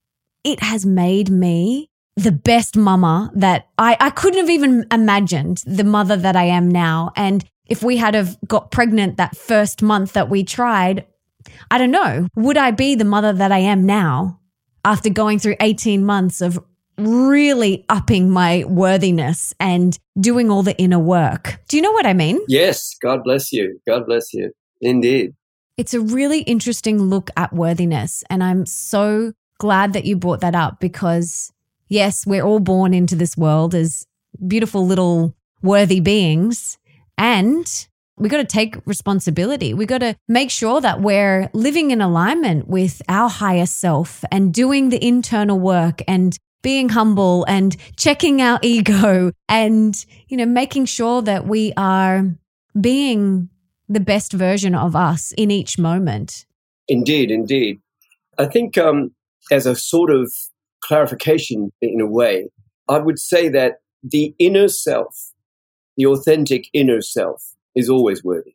it has made me the best mama that I, I couldn't have even imagined, the mother that I am now. And if we had have got pregnant that first month that we tried, I don't know, would I be the mother that I am now after going through eighteen months of really upping my worthiness and doing all the inner work? Do you know what I mean? Yes. God bless you. God bless you. Indeed. It's a really interesting look at worthiness. And I'm so glad that you brought that up, because yes, we're all born into this world as beautiful little worthy beings, and we got to take responsibility. We got to make sure that we're living in alignment with our higher self and doing the internal work and being humble and checking our ego and, you know, making sure that we are being the best version of us in each moment. Indeed, indeed. I think um, as a sort of clarification in a way, I would say that the inner self, the authentic inner self, is always worthy.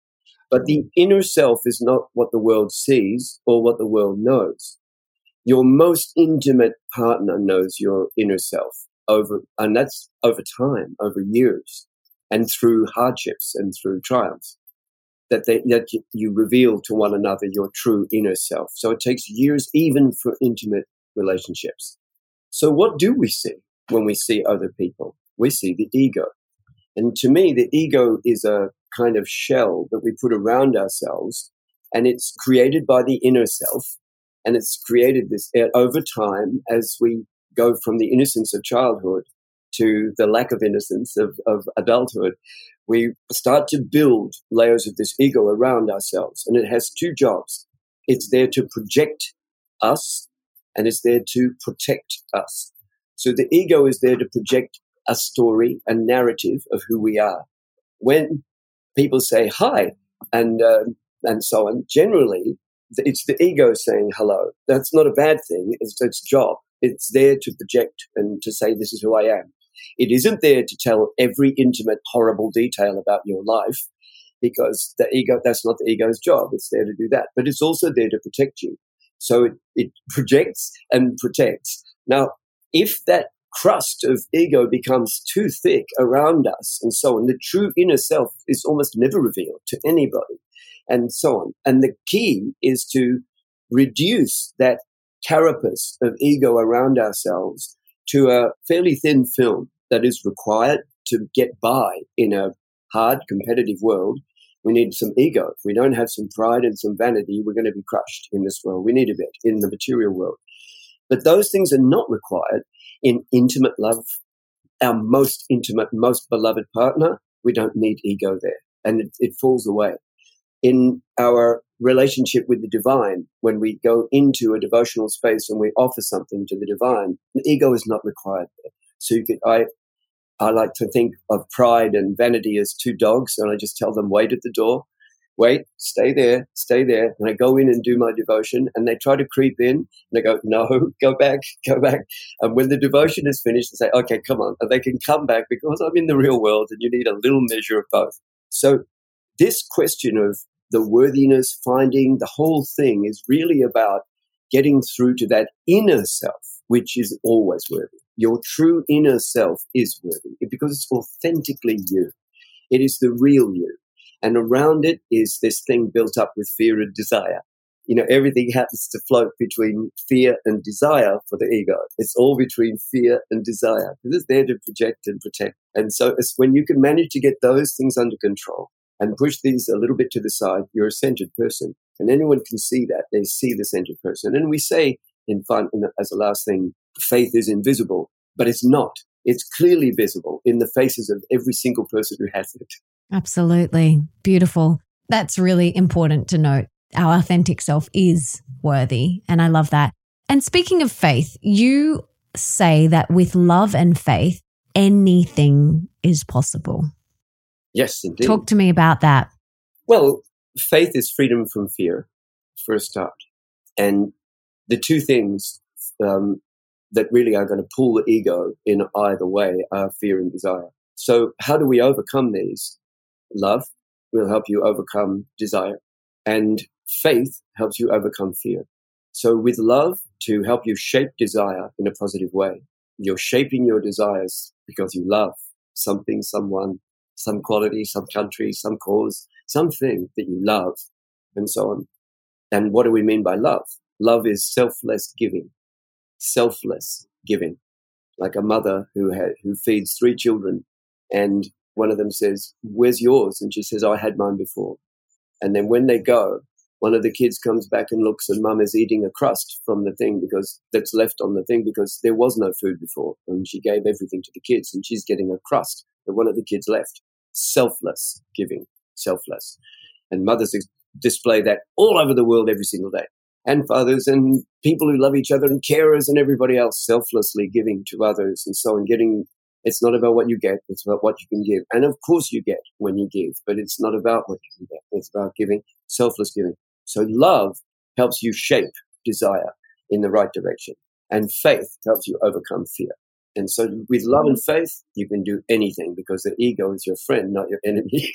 But the inner self is not what the world sees or what the world knows. Your most intimate partner knows your inner self over, and that's over time, over years, and through hardships and through triumphs, that they, that you reveal to one another your true inner self. So it takes years even for intimate relationships. So what do we see when we see other people? We see the ego. And to me, the ego is a kind of shell that we put around ourselves, and it's created by the inner self. And it's created this uh, over time as we go from the innocence of childhood to the lack of innocence of, of adulthood, we start to build layers of this ego around ourselves. And it has two jobs. It's there to project us, and it's there to protect us. So the ego is there to project a story, a narrative of who we are. When people say hi and uh, and so on, generally it's the ego saying hello. That's not a bad thing. It's its job. It's there to project and to say, this is who I am. It isn't there to tell every intimate, horrible detail about your life, because the ego, that's not the ego's job. It's there to do that. But it's also there to protect you. So it, it projects and protects. Now, if that crust of ego becomes too thick around us and so on, the true inner self is almost never revealed to anybody and so on. And the key is to reduce that carapace of ego around ourselves to a fairly thin film that is required to get by in a hard, competitive world. We need some ego. If we don't have some pride and some vanity, we're going to be crushed in this world. We need a bit in the material world. But those things are not required in intimate love. Our most intimate, most beloved partner, we don't need ego there. And it, it falls away. In our relationship with the divine, when we go into a devotional space and we offer something to the divine, the ego is not required there. So you could, I, I like to think of pride and vanity as two dogs, and I just tell them, wait at the door, wait, stay there, stay there. And I go in and do my devotion, and they try to creep in, and I go, no, go back, go back. And when the devotion is finished, they say, okay, come on. And they can come back because I'm in the real world, and you need a little measure of both. So this question of the worthiness, finding the whole thing is really about getting through to that inner self, which is always worthy. Your true inner self is worthy because it's authentically you. It is the real you. And around it is this thing built up with fear and desire. You know, everything happens to float between fear and desire for the ego. It's all between fear and desire. It's there to project and protect. And so it's when you can manage to get those things under control and push these a little bit to the side, you're a centered person. And anyone can see that. They see the centered person. And we say in fun, in the, as a last thing, faith is invisible, but it's not. It's clearly visible in the faces of every single person who has it. Absolutely. Beautiful. That's really important to note. Our authentic self is worthy. And I love that. And speaking of faith, you say that with love and faith, anything is possible. Yes, indeed. Talk to me about that. Well, faith is freedom from fear, for a start. And the two things um, that really are going to pull the ego in either way are fear and desire. So how do we overcome these? Love will help you overcome desire, and faith helps you overcome fear. So with love to help you shape desire in a positive way, you're shaping your desires because you love something, someone, some quality, some country, some cause, something that you love, and so on. And what do we mean by love? Love is selfless giving, selfless giving, like a mother who had, who feeds three children, and one of them says, where's yours? And she says, I had mine before. And then when they go, one of the kids comes back and looks, and mum is eating a crust from the thing because that's left on the thing because there was no food before. And she gave everything to the kids, and she's getting a crust that one of the kids left. Selfless giving, selfless. And mothers display that all over the world every single day. And fathers and people who love each other and carers and everybody else selflessly giving to others and so on. Getting, it's not about what you get, it's about what you can give. And of course you get when you give, but it's not about what you can get. It's about giving, selfless giving. So love helps you shape desire in the right direction. And faith helps you overcome fear. And so with love and faith, you can do anything because the ego is your friend, not your enemy.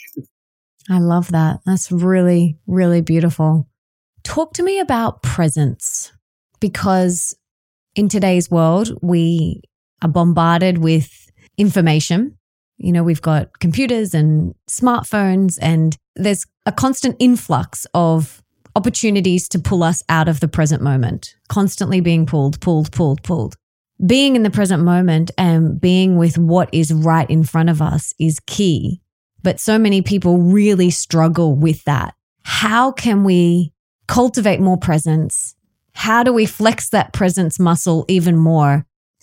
I love that. That's really, really beautiful. Talk to me about presence, because in today's world, we are bombarded with information. You know, we've got computers and smartphones, and there's a constant influx of opportunities to pull us out of the present moment, constantly being pulled, pulled, pulled, pulled. Being in the present moment and being with what is right in front of us is key. But so many people really struggle with that. How can we cultivate more presence? How do we flex that presence muscle even more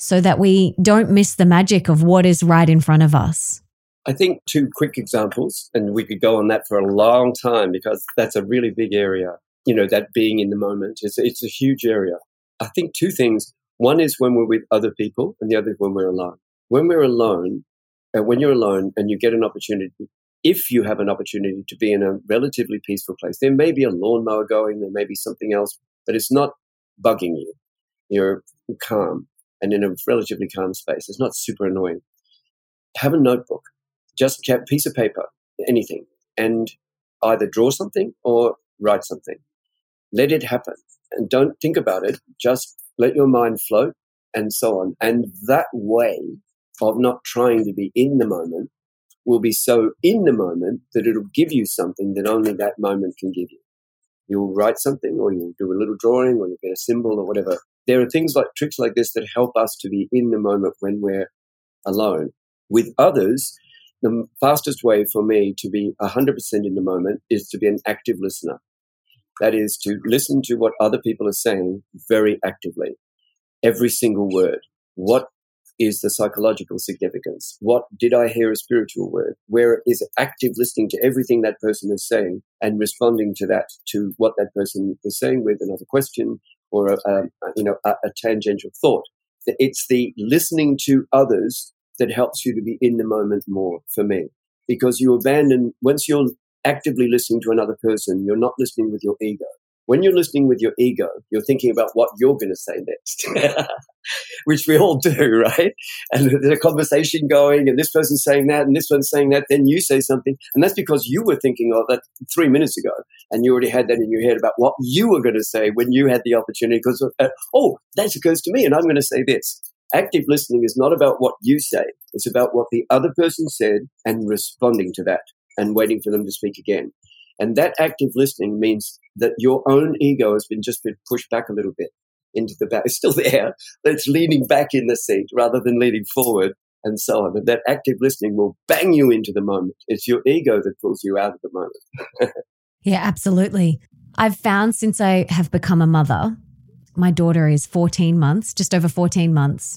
so that we don't miss the magic of what is right in front of us? I think two quick examples, and we could go on that for a long time because that's a really big area. You know, that being in the moment, it's, it's a huge area. I think two things. One is when we're with other people, and the other is when we're alone. When we're alone, uh, when you're alone and you get an opportunity, if you have an opportunity to be in a relatively peaceful place, there may be a lawnmower going, there may be something else, but it's not bugging you. You're calm and in a relatively calm space. It's not super annoying. Have a notebook. Just a piece of paper, anything, and either draw something or write something. Let it happen and don't think about it. Just let your mind float and so on. And that way of not trying to be in the moment will be so in the moment that it'll give you something that only that moment can give you. You'll write something or you'll do a little drawing or you'll get a symbol or whatever. There are things like tricks like this that help us to be in the moment when we're alone. With others, the fastest way for me to be one hundred percent in the moment is to be an active listener. That is to listen to what other people are saying very actively. Every single word. What is the psychological significance? What did I hear a spiritual word? Where is active listening to everything that person is saying and responding to that, to what that person is saying with another question or a, a you know a, a tangential thought. It's the listening to others that helps you to be in the moment more for me, because you abandon, once you're actively listening to another person, you're not listening with your ego. When you're listening with your ego, you're thinking about what you're going to say next, which we all do, right? And there's a conversation going and this person's saying that and this one's saying that, then you say something. And that's because you were thinking of that three minutes ago and you already had that in your head about what you were going to say when you had the opportunity because, uh, oh, that occurs to me and I'm going to say this. Active listening is not about what you say. It's about what the other person said and responding to that and waiting for them to speak again. And that active listening means that your own ego has been just been pushed back a little bit into the back. It's still there, but it's leaning back in the seat rather than leaning forward and so on. And that active listening will bang you into the moment. It's your ego that pulls you out of the moment. Yeah, absolutely. I've found since I have become a mother, my daughter is fourteen months, just over fourteen months.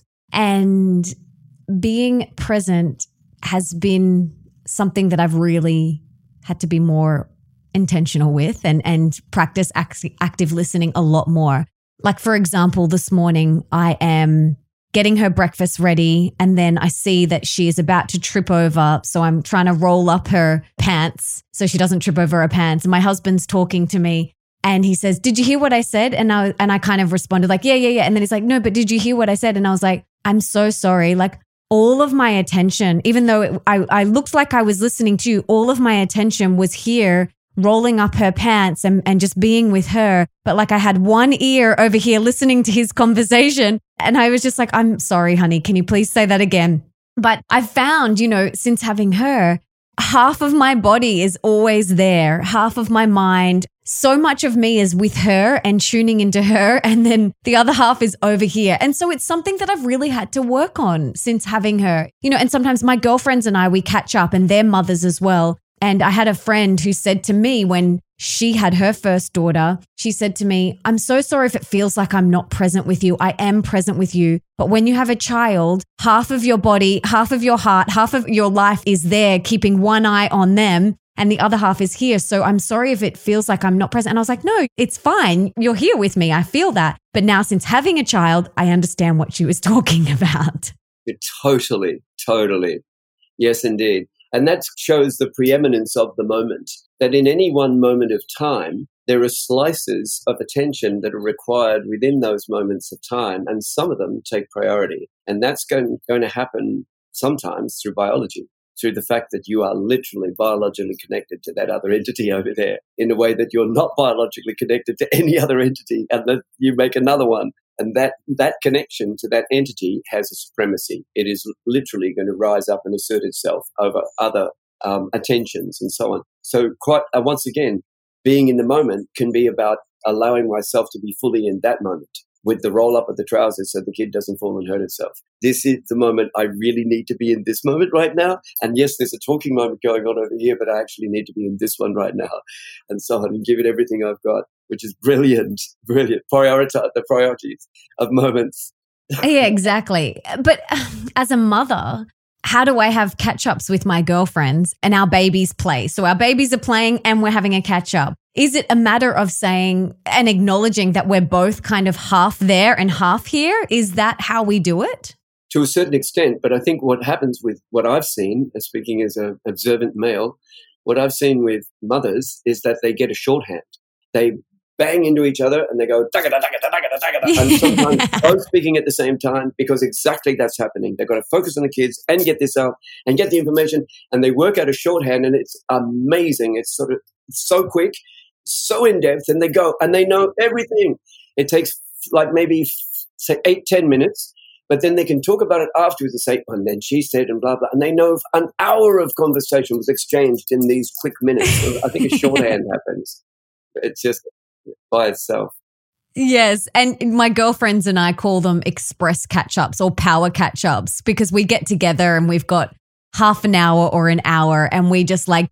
And being present has been something that I've really had to be more intentional with and, and practice act- active listening a lot more. Like, for example, this morning I am getting her breakfast ready and then I see that she is about to trip over. So I'm trying to roll up her pants so she doesn't trip over her pants. And my husband's talking to me. And he says, did you hear what I said? And I and I kind of responded like, yeah, yeah, yeah. And then he's like, no, but did you hear what I said? And I was like, I'm so sorry. Like all of my attention, even though it, I, I looked like I was listening to you, all of my attention was here rolling up her pants and, and just being with her. But like I had one ear over here listening to his conversation. And I was just like, I'm sorry, honey. Can you please say that again? But I found, you know, since having her, half of my body is always there, half of my mind. So much of me is with her and tuning into her, and then the other half is over here. And so it's something that I've really had to work on since having her. You know, and sometimes my girlfriends and I, we catch up, and their mothers as well. And I had a friend who said to me when she had her first daughter, she said to me, I'm so sorry if it feels like I'm not present with you. I am present with you. But when you have a child, half of your body, half of your heart, half of your life is there, keeping one eye on them, and the other half is here. So I'm sorry if it feels like I'm not present. And I was like, no, it's fine. You're here with me. I feel that. But now since having a child, I understand what she was talking about. Totally, totally. Yes, indeed. And that shows the preeminence of the moment, that in any one moment of time, there are slices of attention that are required within those moments of time, and some of them take priority. And that's going, going to happen sometimes through biology, through the fact that you are literally biologically connected to that other entity over there in a way that you're not biologically connected to any other entity, and that you make another one. And that, that connection to that entity has a supremacy. It is literally going to rise up and assert itself over other um, attentions and so on. So quite uh, once again, being in the moment can be about allowing myself to be fully in that moment with the roll up of the trousers so the kid doesn't fall and hurt itself. This is the moment I really need to be in, this moment right now. And yes, there's a talking moment going on over here, but I actually need to be in this one right now, and so on, and give it everything I've got, which is brilliant, brilliant. Prioritize the priorities of moments. Yeah, exactly. But as a mother, how do I have catch-ups with my girlfriends and our babies play? So our babies are playing and we're having a catch-up. Is it a matter of saying and acknowledging that we're both kind of half there and half here? Is that how we do it? To a certain extent, but I think what happens with what I've seen, speaking as an observant male, what I've seen with mothers is that they get a shorthand. They bang into each other and they go, da-ga-da, da-ga-da, da-ga-da, da-ga-da, and sometimes both speaking at the same time because exactly that's happening. They've got to focus on the kids and get this out and get the information, and they work out a shorthand, and it's amazing. It's sort of so quick, so in-depth, and they go, and they know everything. It takes like maybe, say, eight, ten minutes, but then they can talk about it afterwards and say, and then she said, and blah, blah, and they know an hour of conversation was exchanged in these quick minutes. So I think a shorthand happens. It's just by itself. Yes. And my girlfriends and I call them express catch-ups or power catch-ups because we get together and we've got half an hour or an hour and we just like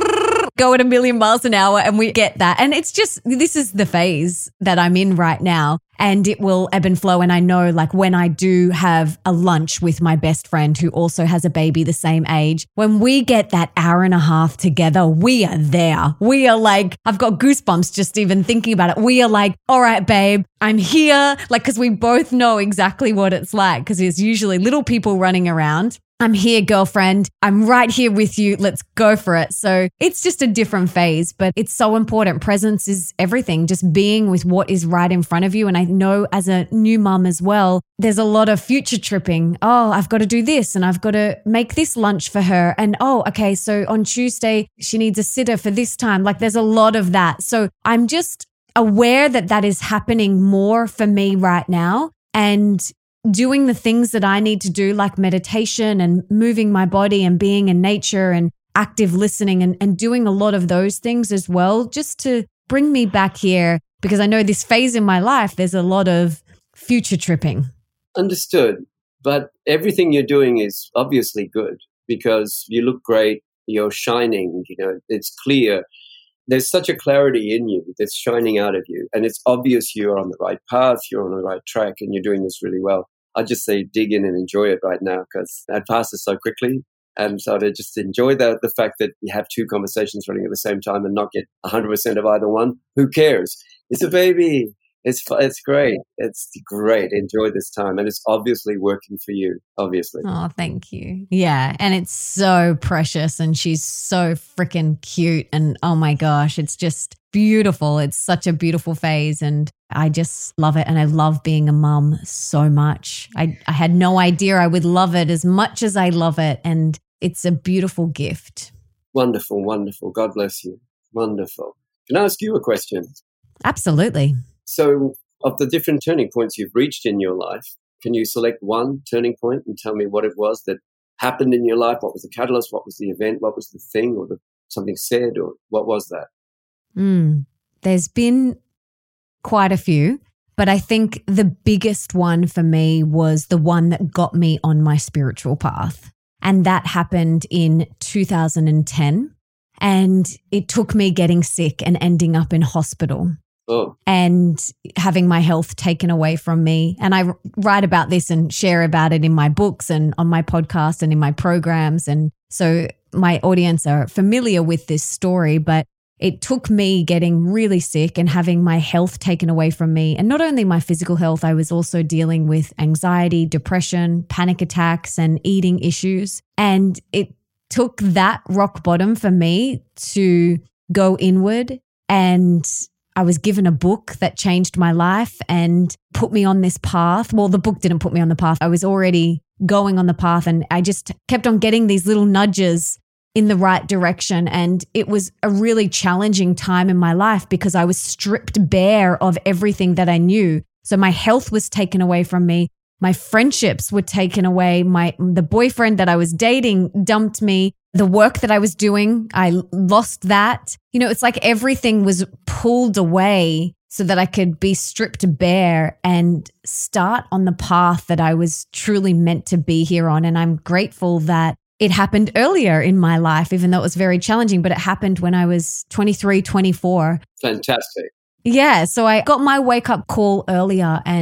go at a million miles an hour and we get that. And it's just, this is the phase that I'm in right now, and it will ebb and flow. And I know like when I do have a lunch with my best friend who also has a baby the same age, when we get that hour and a half together, we are there. We are like, I've got goosebumps just even thinking about it. We are like, all right, babe, I'm here. Like, cause we both know exactly what it's like because there's usually little people running around. I'm here, girlfriend. I'm right here with you. Let's go for it. So it's just a different phase, but it's so important. Presence is everything, just being with what is right in front of you. And I know as a new mum as well, there's a lot of future tripping. Oh, I've got to do this and I've got to make this lunch for her. And oh, okay, so on Tuesday, she needs a sitter for this time. Like there's a lot of that. So I'm just aware that that is happening more for me right now. And doing the things that I need to do, like meditation and moving my body and being in nature and active listening and, and doing a lot of those things as well, just to bring me back here, because I know this phase in my life, there's a lot of future tripping. Understood. But everything you're doing is obviously good because you look great, you're shining, you know, it's clear. There's such a clarity in you that's shining out of you. And it's obvious you're on the right path, you're on the right track, and you're doing this really well. I just say dig in and enjoy it right now because that passes so quickly. And so to just enjoy the, the fact that you have two conversations running at the same time and not get one hundred percent of either one. Who cares? It's a baby. It's it's great. It's great. Enjoy this time. And it's obviously working for you, obviously. Oh, thank you. Yeah. And it's so precious and she's so freaking cute. And oh my gosh, it's just beautiful. It's such a beautiful phase and I just love it. And I love being a mum so much. I, I had no idea I would love it as much as I love it. And it's a beautiful gift. Wonderful, wonderful. God bless you. Wonderful. Can I ask you a question? Absolutely. So of the different turning points you've reached in your life, can you select one turning point and tell me what it was that happened in your life? What was the catalyst? What was the event? What was the thing or the, something said or what was that? Mm, there's been quite a few, but I think the biggest one for me was the one that got me on my spiritual path. And that happened in two thousand ten. And it took me getting sick and ending up in hospital. Oh. And having my health taken away from me. And I write about this and share about it in my books and on my podcast and in my programs. And so my audience are familiar with this story, but it took me getting really sick and having my health taken away from me. And not only my physical health, I was also dealing with anxiety, depression, panic attacks, and eating issues. And it took that rock bottom for me to go inward, and I was given a book that changed my life and put me on this path. Well, the book didn't put me on the path. I was already going on the path, and I just kept on getting these little nudges in the right direction. And it was a really challenging time in my life because I was stripped bare of everything that I knew. So my health was taken away from me. My friendships were taken away. My the boyfriend that I was dating dumped me. The work that I was doing, I lost that. You know, it's like everything was pulled away so that I could be stripped bare and start on the path that I was truly meant to be here on. And I'm grateful that it happened earlier in my life, even though it was very challenging, but it happened when I was twenty-three, twenty-four. Fantastic. Yeah. So I got my wake up call earlier, and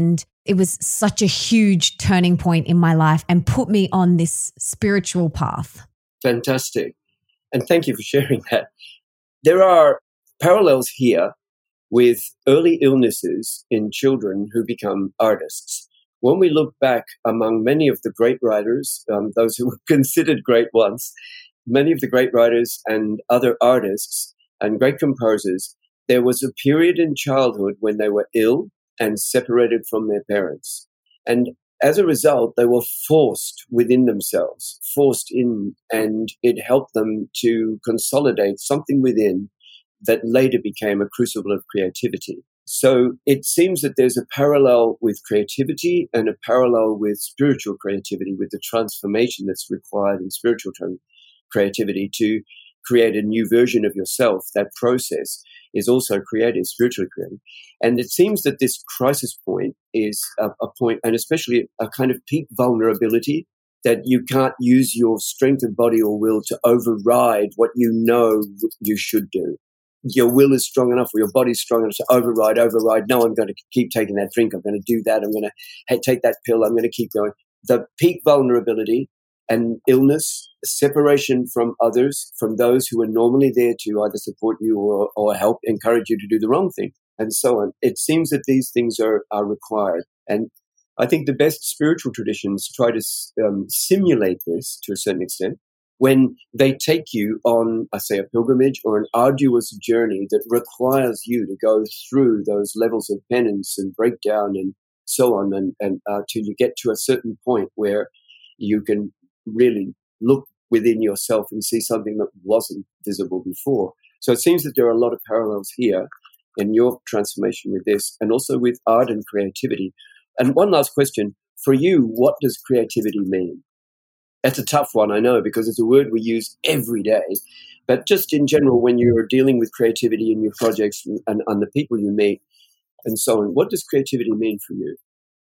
it was such a huge turning point in my life and put me on this spiritual path. Fantastic. And thank you for sharing that. There are parallels here with early illnesses in children who become artists. When we look back among many of the great writers, um, those who were considered great once, many of the great writers and other artists and great composers, there was a period in childhood when they were ill and separated from their parents. And as a result, they were forced within themselves, forced in, and it helped them to consolidate something within that later became a crucible of creativity. So it seems that there's a parallel with creativity and a parallel with spiritual creativity, with the transformation that's required in spiritual trans- creativity to create a new version of yourself. That process is also creative, spiritually creative. And it seems that this crisis point is a, a point, and especially a kind of peak vulnerability, that you can't use your strength of body or will to override what you know you should do. Your will is strong enough, or your body's strong enough to override, override. No, I'm going to keep taking that drink. I'm going to do that. I'm going to hey, take that pill. I'm going to keep going. The peak vulnerability and illness, separation from others, from those who are normally there to either support you or, or help, encourage you to do the wrong thing, and so on. It seems that these things are, are required. And I think the best spiritual traditions try to um, simulate this to a certain extent when they take you on, I say, a pilgrimage or an arduous journey that requires you to go through those levels of penance and breakdown and so on, and, and uh, till you get to a certain point where you can really look within yourself and see something that wasn't visible before. So it seems that there are a lot of parallels here in your transformation with this, and also with art and creativity. And one last question. For you, what does creativity mean? That's a tough one, I know, because it's a word we use every day. But just in general, when you're dealing with creativity in your projects and, and, and the people you meet and so on, what does creativity mean for you?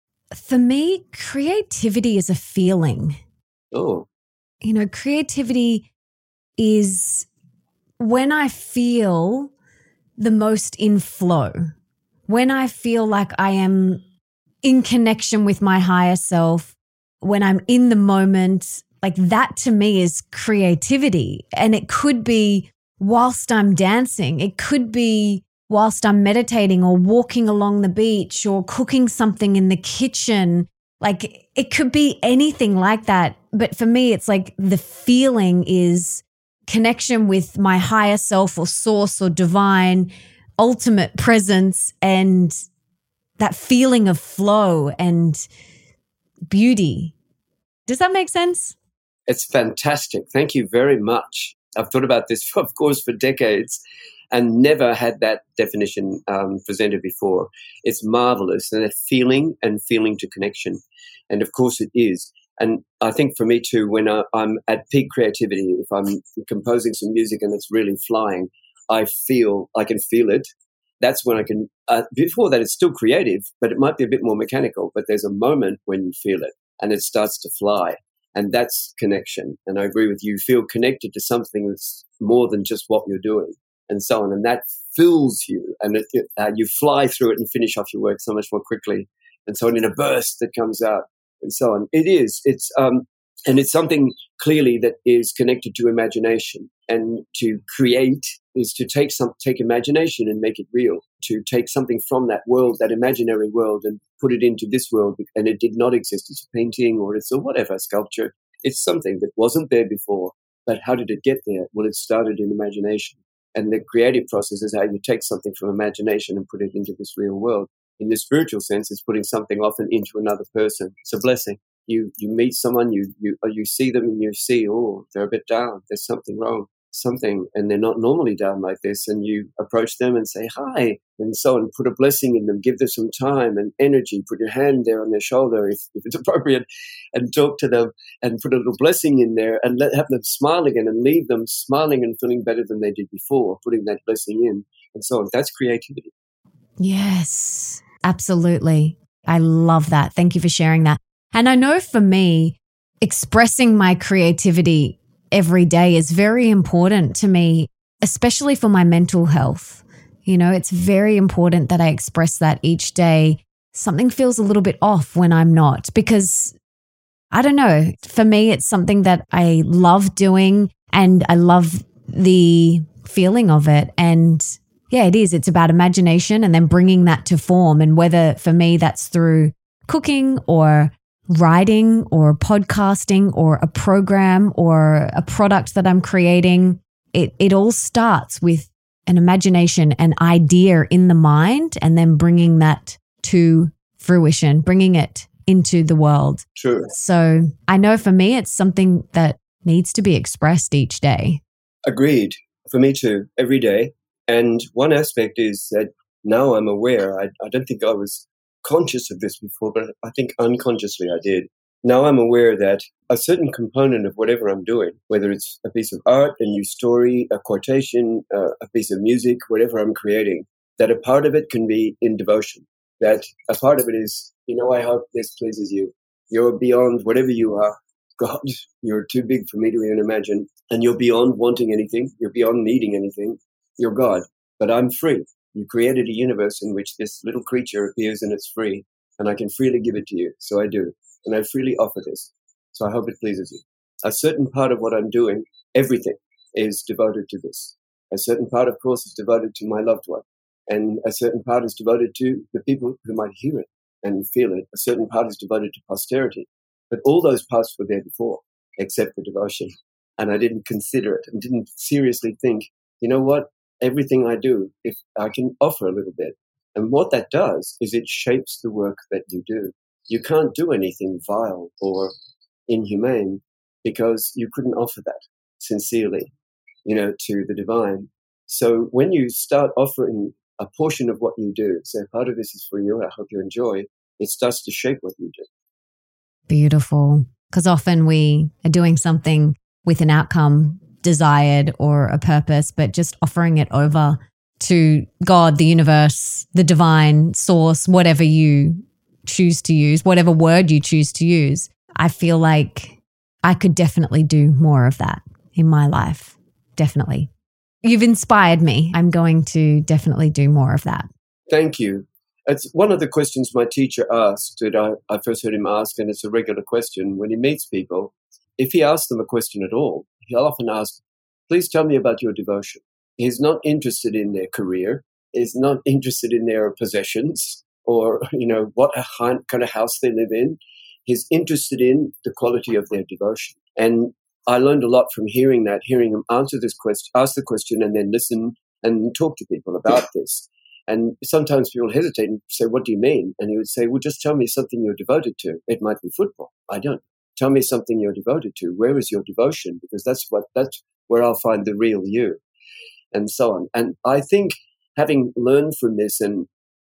For me, creativity is a feeling. Oh. You know, creativity is when I feel the most in flow, when I feel like I am in connection with my higher self, when I'm in the moment. Like that to me is creativity. And it could be whilst I'm dancing. It could be whilst I'm meditating or walking along the beach or cooking something in the kitchen. Like it could be anything like that. But for me, it's like the feeling is connection with my higher self or source or divine ultimate presence, and that feeling of flow and beauty. Does that make sense? It's fantastic. Thank you very much. I've thought about this, of course, for decades and never had that definition um, presented before. It's marvelous. And a feeling and feeling to connection. And of course it is. And I think for me too, when I, I'm at peak creativity, if I'm composing some music and it's really flying, I feel, I can feel it. That's when I can, uh, before that it's still creative, but it might be a bit more mechanical. But there's a moment when you feel it and it starts to fly. And that's connection. And I agree with you. You feel connected to something that's more than just what you're doing and so on. And that fills you, and it, it, uh, you fly through it and finish off your work so much more quickly. And so on, in a burst that comes out and so on. It is. It's um, and it's something clearly that is connected to imagination. And to create is to take some take imagination and make it real. To take something from that world, that imaginary world, and put it into this world, and it did not exist. It's a painting or it's a whatever, sculpture. It's something that wasn't there before. But how did it get there? Well, it started in imagination. And the creative process is how you take something from imagination and put it into this real world. In the spiritual sense, it's putting something often into another person. It's a blessing. You you meet someone, you you or you see them, and you see, oh, they're a bit down. There's something wrong. Something, and they're not normally down like this, and you approach them and say hi and so on, put a blessing in them, give them some time and energy, put your hand there on their shoulder if, if it's appropriate, and talk to them and put a little blessing in there and let have them smile again and leave them smiling and feeling better than they did before, putting that blessing in and so on. That's creativity. Yes, absolutely. I love that. Thank you for sharing that. And I know for me, expressing my creativity every day is very important to me, especially for my mental health. You know, it's very important that I express that each day. something feels a little bit off when I'm not, because I don't know, for me, it's something that I love doing and I love the feeling of it. And yeah, it is. It's about imagination and then bringing that to form. And whether for me that's through cooking or writing or podcasting or a program or a product that I'm creating, it, it all starts with an imagination, an idea in the mind, and then bringing that to fruition, bringing it into the world. True. So I know for me, it's something that needs to be expressed each day. Agreed. For me too, every day. And one aspect is that now I'm aware. I, I don't think I was conscious of this before, but I think unconsciously I did. Now I'm aware that a certain component of whatever I'm doing, whether it's a piece of art, a new story, a quotation, uh, a piece of music, whatever I'm creating, that a part of it can be in devotion. That a part of it is, you know, I hope this pleases you. You're beyond whatever you are. God, you're too big for me to even imagine. And you're beyond wanting anything. You're beyond needing anything. You're God. But I'm free. You created a universe in which this little creature appears and it's free. And I can freely give it to you. So I do. And I freely offer this. So I hope it pleases you. A certain part of what I'm doing, everything, is devoted to this. A certain part, of course, is devoted to my loved one. And a certain part is devoted to the people who might hear it and feel it. A certain part is devoted to posterity. But all those parts were there before, except the devotion. And I didn't consider it and didn't seriously think, you know what, everything I do, if I can offer a little bit. And what that does is it shapes the work that you do. You can't do anything vile or inhumane because you couldn't offer that sincerely, you know, to the divine. So when you start offering a portion of what you do, say part of this is for you, I hope you enjoy, it starts to shape what you do. Beautiful. Because often we are doing something with an outcome desired or a purpose, but just offering it over to God, the universe, the divine source, whatever you choose to use, whatever word you choose to use. I feel like I could definitely do more of that in my life. Definitely. You've inspired me. I'm going to definitely do more of that. Thank you. It's one of the questions my teacher asked that I, I first heard him ask, and it's a regular question when he meets people. If he asks them a question at all, he'll often ask, please tell me about your devotion. He's not interested in their career. He's not interested in their possessions or, you know, what kind of house they live in. He's interested in the quality of their devotion. And I learned a lot from hearing that, hearing him answer this question, ask the question, and then listen and talk to people about this. And sometimes people hesitate and say, what do you mean? And he would say, well, just tell me something you're devoted to. It might be football. I don't. Tell me something you're devoted to. Where is your devotion? Because that's what that's where I'll find the real you, and so on. And I think having learned from this and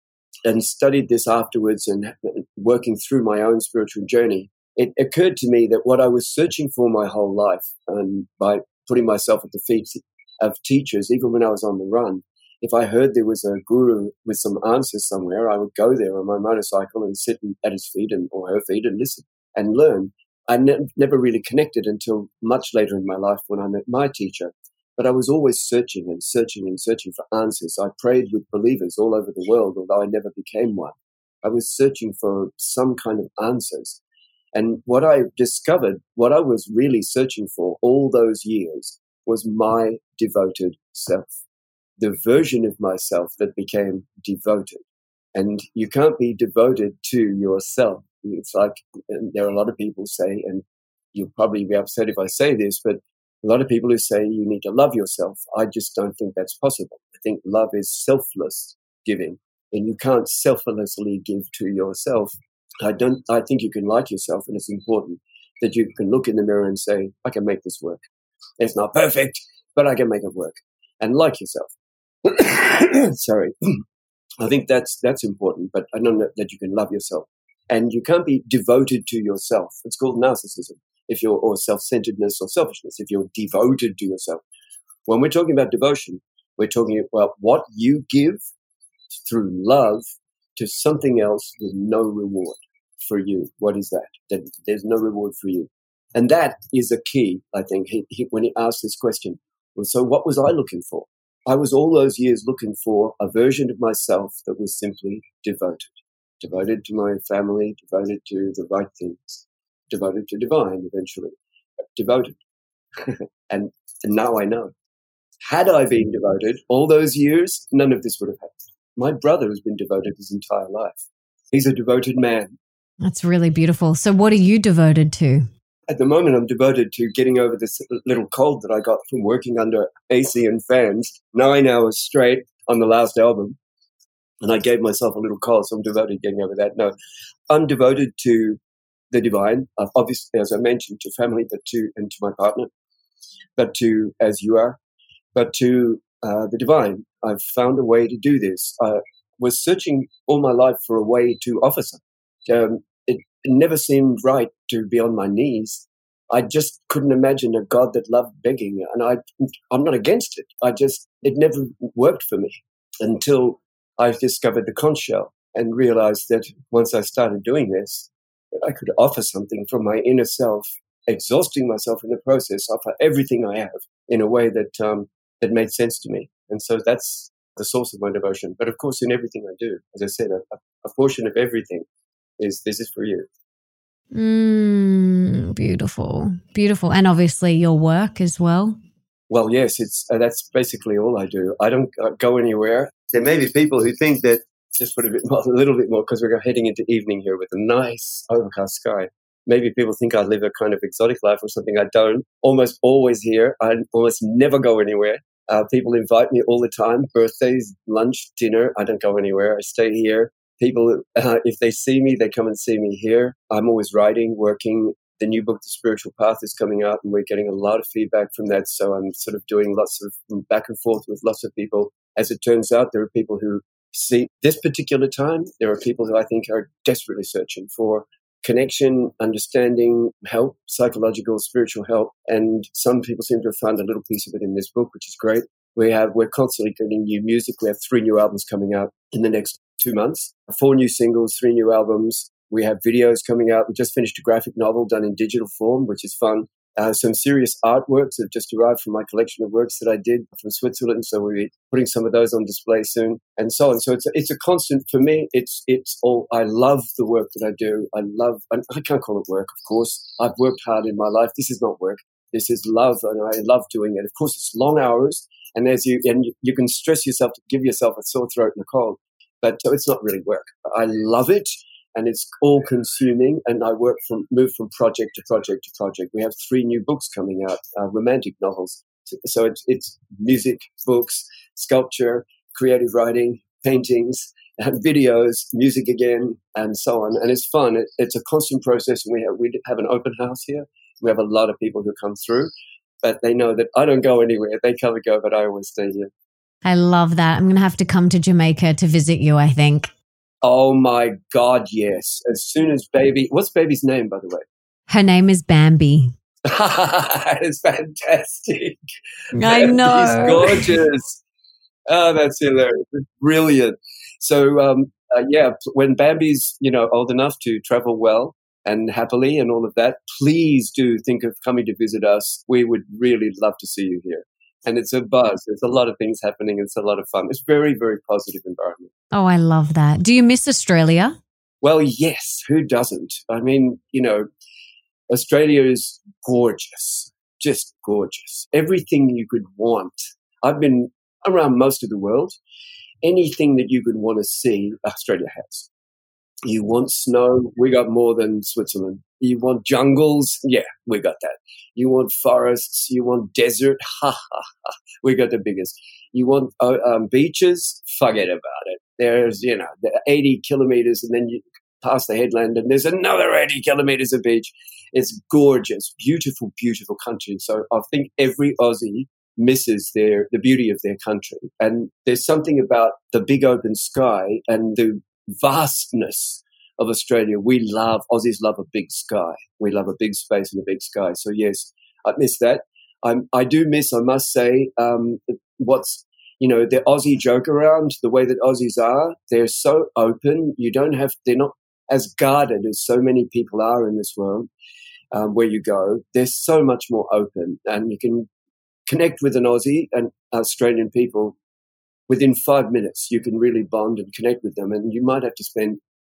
and studied this afterwards and working through my own spiritual journey, it occurred to me that what I was searching for my whole life, and by putting myself at the feet of teachers, even when I was on the run, if I heard there was a guru with some answers somewhere, I would go there on my motorcycle and sit at his feet and or her feet and listen and learn. I ne- never really connected until much later in my life when I met my teacher. But I was always searching and searching and searching for answers. I prayed with believers all over the world, although I never became one. I was searching for some kind of answers. And what I discovered, what I was really searching for all those years was my devoted self, the version of myself that became devoted. And you can't be devoted to yourself. It's like, and there are a lot of people say, and you'll probably be upset if I say this, but a lot of people who say you need to love yourself. I just don't think that's possible. I think love is selfless giving, and you can't selflessly give to yourself. I don't. I think you can like yourself, and it's important that you can look in the mirror and say, I can make this work. It's not perfect, but I can make it work, and like yourself. Sorry. I think that's that's important, but I know that you can love yourself. And you can't be devoted to yourself. It's called narcissism, if you're, or self-centeredness or selfishness, if you're devoted to yourself. When we're talking about devotion, we're talking about what you give through love to something else with no reward for you. What is that? That there's no reward for you. And that is a key, I think, he, he, when he asked this question. Well, so what was I looking for? I was all those years looking for a version of myself that was simply devoted. devoted to my family, devoted to the right things, devoted to divine eventually, devoted. and, and now I know. Had I been devoted all those years, none of this would have happened. My brother has been devoted his entire life. He's a devoted man. That's really beautiful. So what are you devoted to? At the moment, I'm devoted to getting over this little cold that I got from working under A C and fans nine hours straight on the last album. And I gave myself a little cold, so I'm devoted to getting over that. No, I'm devoted to the divine, uh, obviously, as I mentioned, to family, but to, and to my partner, but to, as you are, but to uh, the divine. I've found a way to do this. I was searching all my life for a way to offer something. Um, it, it never seemed right to be on my knees. I just couldn't imagine a God that loved begging, and I, I'm not against it. I just, it never worked for me until I discovered the conch shell and realized that once I started doing this, that I could offer something from my inner self, exhausting myself in the process, offer everything I have in a way that um, that made sense to me. And so that's the source of my devotion. But of course, in everything I do, as I said, a, a portion of everything is, this is for you. Mm, beautiful, beautiful. And obviously your work as well. Well, yes, it's uh, that's basically all I do. I don't uh, go anywhere. There may be people who think that, just put a bit more, a little bit more, because we're heading into evening here with a nice overcast sky. Maybe people think I live a kind of exotic life or something. I don't. Almost always here. I almost never go anywhere. Uh, people invite me all the time. Birthdays, lunch, dinner. I don't go anywhere. I stay here. People, uh, if they see me, they come and see me here. I'm always writing, working. The new book, The Spiritual Path, is coming out, and we're getting a lot of feedback from that. So I'm sort of doing lots of back and forth with lots of people. As it turns out, there are people who see this particular time. There are people who I think are desperately searching for connection, understanding, help, psychological, spiritual help. And some people seem to have found a little piece of it in this book, which is great. We have, we're constantly getting new music. We have three new albums coming out in the next two months, four new singles, three new albums. We have videos coming out. We just finished a graphic novel done in digital form, which is fun. Uh, some serious artworks have just arrived from my collection of works that I did from Switzerland. So we'll be putting some of those on display soon, and so on. So it's a, it's a constant for me. It's it's all. I love the work that I do. I love. And I can't call it work, of course. I've worked hard in my life. This is not work. This is love, and I love doing it. Of course, it's long hours, and as you and you can stress yourself to give yourself a sore throat and a cold, but so it's not really work. I love it. And it's all consuming, and I work from, move from project to project to project. We have three new books coming out, uh, romantic novels. So, so it's, it's music, books, sculpture, creative writing, paintings, and videos, music again, and so on. And it's fun. It, it's a constant process. And we have, we have an open house here. We have a lot of people who come through, but they know that I don't go anywhere. They come and go, but I always stay here. I love that. I'm going to have to come to Jamaica to visit you, I think. Oh my God, yes. As soon as baby, what's baby's name, by the way? Her name is Bambi. It's fantastic. I know. It's gorgeous. Oh, that's hilarious. It's brilliant. So, um, uh, yeah, when Bambi's, you know, old enough to travel well and happily and all of that, please do think of coming to visit us. We would really love to see you here. And it's a buzz. There's a lot of things happening. It's a lot of fun. It's very, very positive environment. Oh, I love that. Do you miss Australia? Well, yes. Who doesn't? I mean, you know, Australia is gorgeous, just gorgeous. Everything you could want. I've been around most of the world. Anything that you could want to see, Australia has. You want snow? We got more than Switzerland. You want jungles? Yeah, we got that. You want forests? You want desert? Ha, ha, ha. We got the biggest. You want uh, um, beaches? Forget about it. There's, you know, eighty kilometers, and then you pass the headland and there's another eighty kilometers of beach. It's gorgeous, beautiful, beautiful country. So I think every Aussie misses their the beauty of their country. And there's something about the big open sky and the vastness of Australia. We love, Aussies love a big sky. We love a big space and a big sky. So yes, I miss that. I'm, I do miss, I must say, um, what's, you know, the Aussie joke around, the way that Aussies are. They're so open. You don't have, they're not as guarded as so many people are in this world. Um, where you go, they're so much more open, and you can connect with an Aussie and Australian people within five minutes. You can really bond and connect with them, and you might have to spend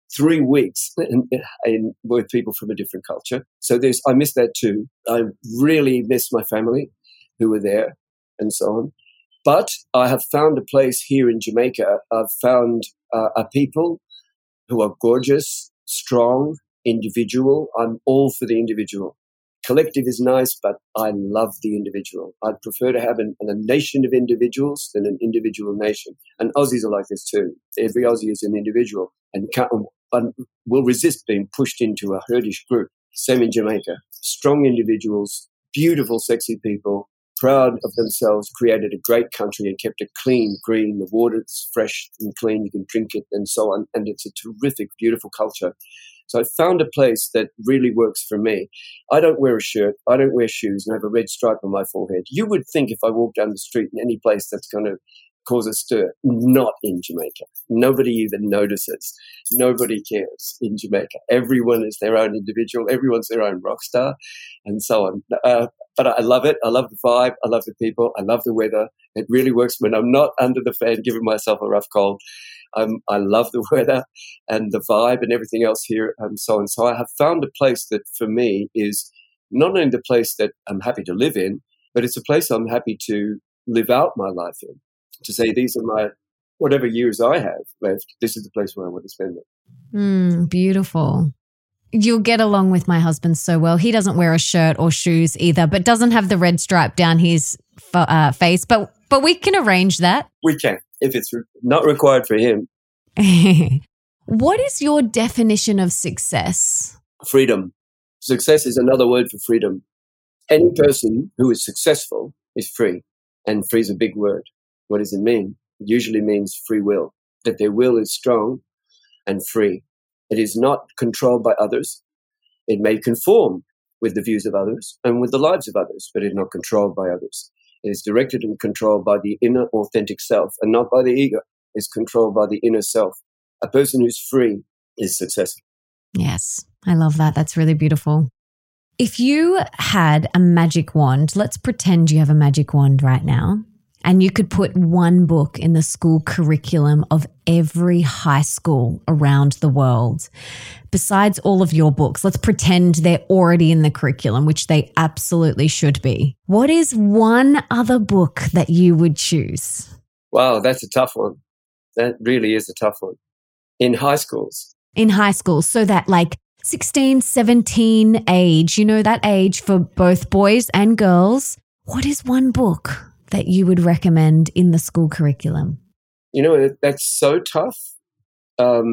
three weeks in, in, with people from a different culture. So there's, I miss that too. I really miss my family who were there and so on. But I have found a place here in Jamaica. I've found uh, a people who are gorgeous, strong, individual. I'm all for the individual. Collective is nice, but I love the individual. I'd prefer to have an, a nation of individuals than an individual nation. And Aussies are like this too. Every Aussie is an individual and, can't, and will resist being pushed into a herdish group. Same in Jamaica. Strong individuals, beautiful, sexy people, proud of themselves, created a great country and kept it clean, green. The water's fresh and clean. You can drink it and so on. And it's a terrific, beautiful culture. So I found a place that really works for me. I don't wear a shirt. I don't wear shoes and I have a red stripe on my forehead. You would think if I walk down the street in any place that's going to cause a stir. Not in Jamaica. Nobody even notices. Nobody cares in Jamaica. Everyone is their own individual. Everyone's their own rock star and so on. Uh, but I love it. I love the vibe. I love the people. I love the weather. It really works when I'm not under the fan giving myself a rough cold. Um, I love the weather and the vibe and everything else here and so on. So I have found a place that for me is not only the place that I'm happy to live in, but it's a place I'm happy to live out my life in. To say these are my, whatever years I have left, this is the place where I want to spend it. Mm, beautiful. You'll get along with my husband so well. He doesn't wear a shirt or shoes either, but doesn't have the red stripe down his uh, face. But but we can arrange that. We can, if it's not required for him. What is your definition of success? Freedom. Success is another word for freedom. Any person who is successful is free, and free is a big word. What does it mean? It usually means free will, that their will is strong and free. It is not controlled by others. It may conform with the views of others and with the lives of others, but it is not controlled by others. It is directed and controlled by the inner authentic self and not by the ego. It's controlled by the inner self. A person who's free is successful. Yes, I love that. That's really beautiful. If you had a magic wand, let's pretend you have a magic wand right now, and you could put one book in the school curriculum of every high school around the world. Besides all of your books, let's pretend they're already in the curriculum, which they absolutely should be. What is one other book that you would choose? Wow, that's a tough one. That really is a tough one. In high schools. In high schools, so that like sixteen, seventeen age, you know, that age for both boys and girls. What is one book that you would recommend in the school curriculum? You know, that's so tough. Um,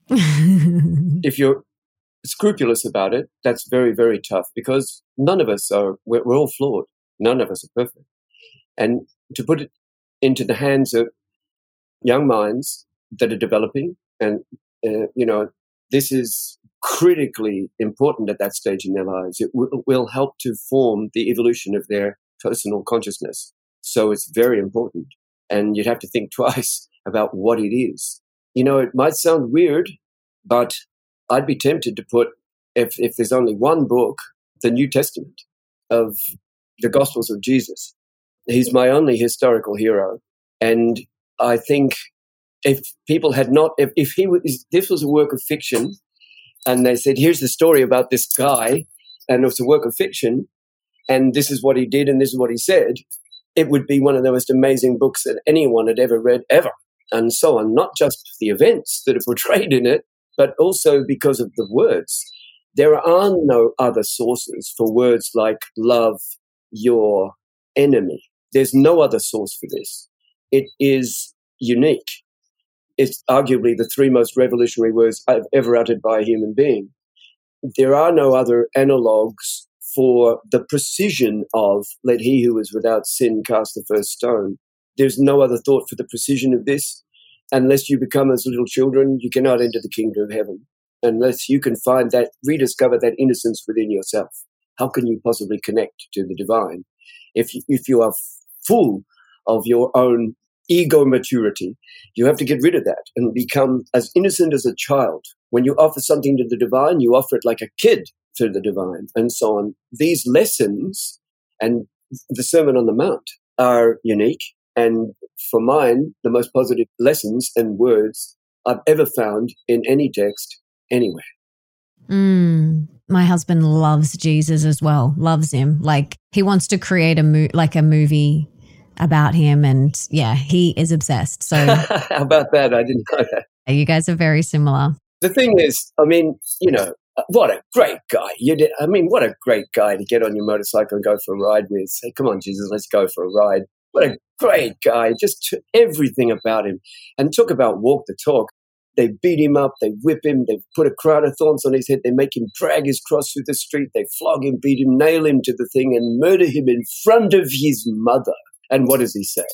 if you're scrupulous about it, that's very, very tough because none of us are, we're, we're all flawed. None of us are perfect. And to put it into the hands of young minds that are developing, and, uh, you know, this is critically important at that stage in their lives. It w- will help to form the evolution of their personal consciousness. So it's very important. And you'd have to think twice about what it is. You know, it might sound weird, but I'd be tempted to put, if, if there's only one book, the New Testament of the Gospels of Jesus. He's my only historical hero. And I think if people had not, if, if he was, this was a work of fiction, and they said, here's the story about this guy, and it's a work of fiction, and this is what he did, and this is what he said, it would be one of the most amazing books that anyone had ever read, ever, and so on. Not just the events that are portrayed in it, but also because of the words. There are no other sources for words like love your enemy. There's no other source for this. It is unique. It's arguably the three most revolutionary words I've ever uttered by a human being. There are no other analogues for the precision of let he who is without sin cast the first stone. There's no other thought for the precision of this. Unless you become as little children, you cannot enter the kingdom of heaven. Unless you can find that, rediscover that innocence within yourself. How can you possibly connect to the divine? If you, if you are full of your own ego maturity, you have to get rid of that and become as innocent as a child. When you offer something to the divine, you offer it like a kid to the divine, and so on. These lessons and the Sermon on the Mount are unique. And for mine, the most positive lessons and words I've ever found in any text anywhere. Mm, my husband loves Jesus as well, loves him. Like he wants to create a mo- like a movie about him, and yeah, he is obsessed. So how about that? I didn't know that. You guys are very similar. The thing is, I mean, you know, what a great guy. You did, I mean, what a great guy to get on your motorcycle and go for a ride with. Say, come on, Jesus, let's go for a ride. What a great guy. Just everything about him. And talk about walk the talk. They beat him up, they whip him, they put a crown of thorns on his head, they make him drag his cross through the street, they flog him, beat him, nail him to the thing, and murder him in front of his mother. And what does he say?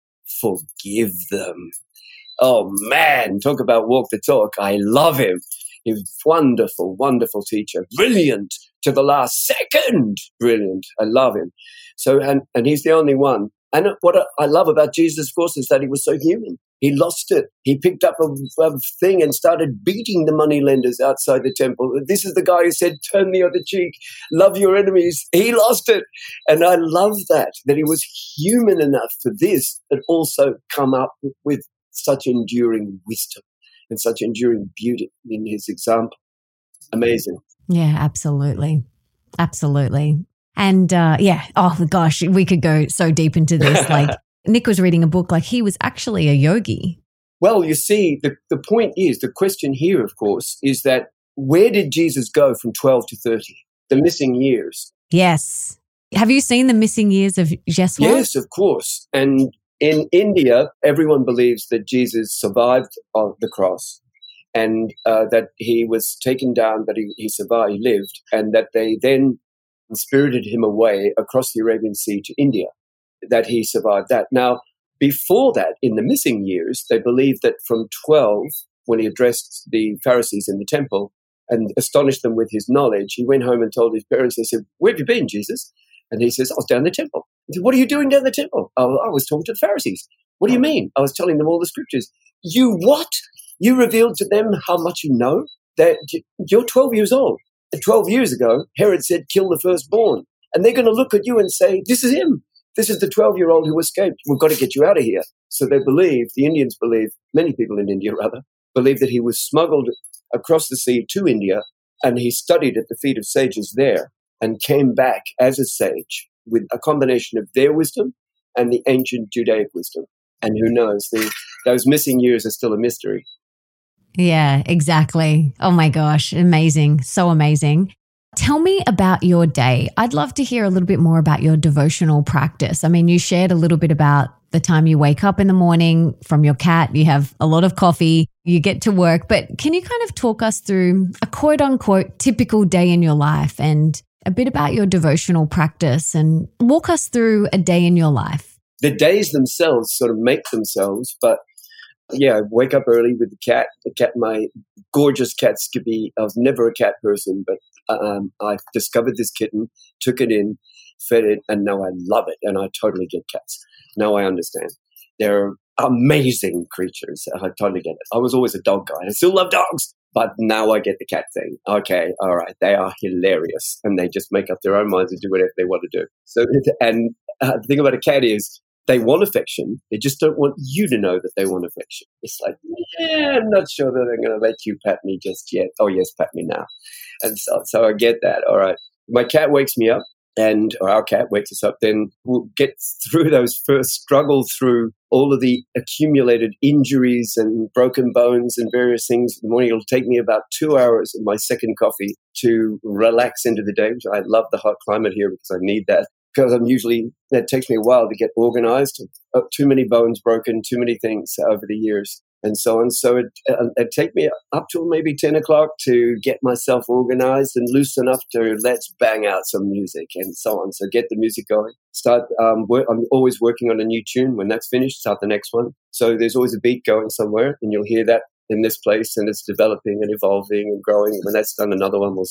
Forgive them. Oh, man, talk about walk the talk. I love him. He's a wonderful, wonderful teacher. Brilliant to the last second. Brilliant. I love him. So, and, and he's the only one. And what I love about Jesus, of course, is that he was so human. He lost it. He picked up a, a thing and started beating the moneylenders outside the temple. This is the guy who said, turn the other cheek, love your enemies. He lost it. And I love that, that he was human enough for this, but also come up with such enduring wisdom and such enduring beauty in his example. Amazing. Yeah, absolutely. Absolutely. And uh, yeah, oh gosh, we could go so deep into this. Like Nick was reading a book, like he was actually a yogi. Well, you see, the, the point is, the question here, of course, is that where did Jesus go from twelve to thirty? The missing years. Yes. Have you seen the missing years of Jeswat? Yes, of course. And in India, everyone believes that Jesus survived on the cross and uh, that he was taken down, but he, he survived, he lived, and that they then spirited him away across the Arabian Sea to India, that he survived that. Now, before that, in the missing years, they believed that from twelve, when he addressed the Pharisees in the temple and astonished them with his knowledge, he went home and told his parents, they said, where have you been, Jesus? And he says, I was down the temple. He said, what are you doing down the temple? Oh, I was talking to the Pharisees. What do you mean? I was telling them all the scriptures. You what? You revealed to them how much you know? That you're twelve years old. And twelve years ago, Herod said, kill the firstborn. And they're going to look at you and say, this is him. This is the twelve-year-old who escaped. We've got to get you out of here. So they believe, the Indians believe, many people in India rather, believe that he was smuggled across the sea to India and he studied at the feet of sages there and came back as a sage with a combination of their wisdom and the ancient Judaic wisdom. And who knows, the, those missing years are still a mystery. Yeah, exactly. Oh my gosh, amazing. So amazing. Tell me about your day. I'd love to hear a little bit more about your devotional practice. I mean, you shared a little bit about the time you wake up in the morning from your cat, you have a lot of coffee, you get to work, but can you kind of talk us through a quote unquote typical day in your life and a bit about your devotional practice and walk us through a day in your life? The days themselves sort of make themselves, but yeah, I wake up early with the cat. The cat, my gorgeous cat Skippy. I was never a cat person, but um, I discovered this kitten, took it in, fed it, and now I love it, and I totally get cats. Now I understand. They're amazing creatures. I totally get it. I was always a dog guy. I still love dogs, but now I get the cat thing. Okay, all right. They are hilarious, and they just make up their own minds and do whatever they want to do. So, and uh, the thing about a cat is, they want affection. They just don't want you to know that they want affection. It's like, yeah, I'm not sure that I'm going to let you pat me just yet. Oh, yes, pat me now. And so, so I get that. All right. My cat wakes me up and, or our cat wakes us up. Then we'll get through those first struggle through all of the accumulated injuries and broken bones and various things in the morning. It'll take me about two hours of my second coffee to relax into the day, which I love the hot climate here because I need that. Because I'm usually, it takes me a while to get organized. Uh, too many bones broken, too many things over the years, and so on. So it uh, it take me up till maybe ten o'clock to get myself organized and loose enough to let's bang out some music and so on. So get the music going. Start. Um, work, I'm always working on a new tune. When that's finished, start the next one. So there's always a beat going somewhere, and you'll hear that in this place, and it's developing and evolving and growing. When that's done, another one will start.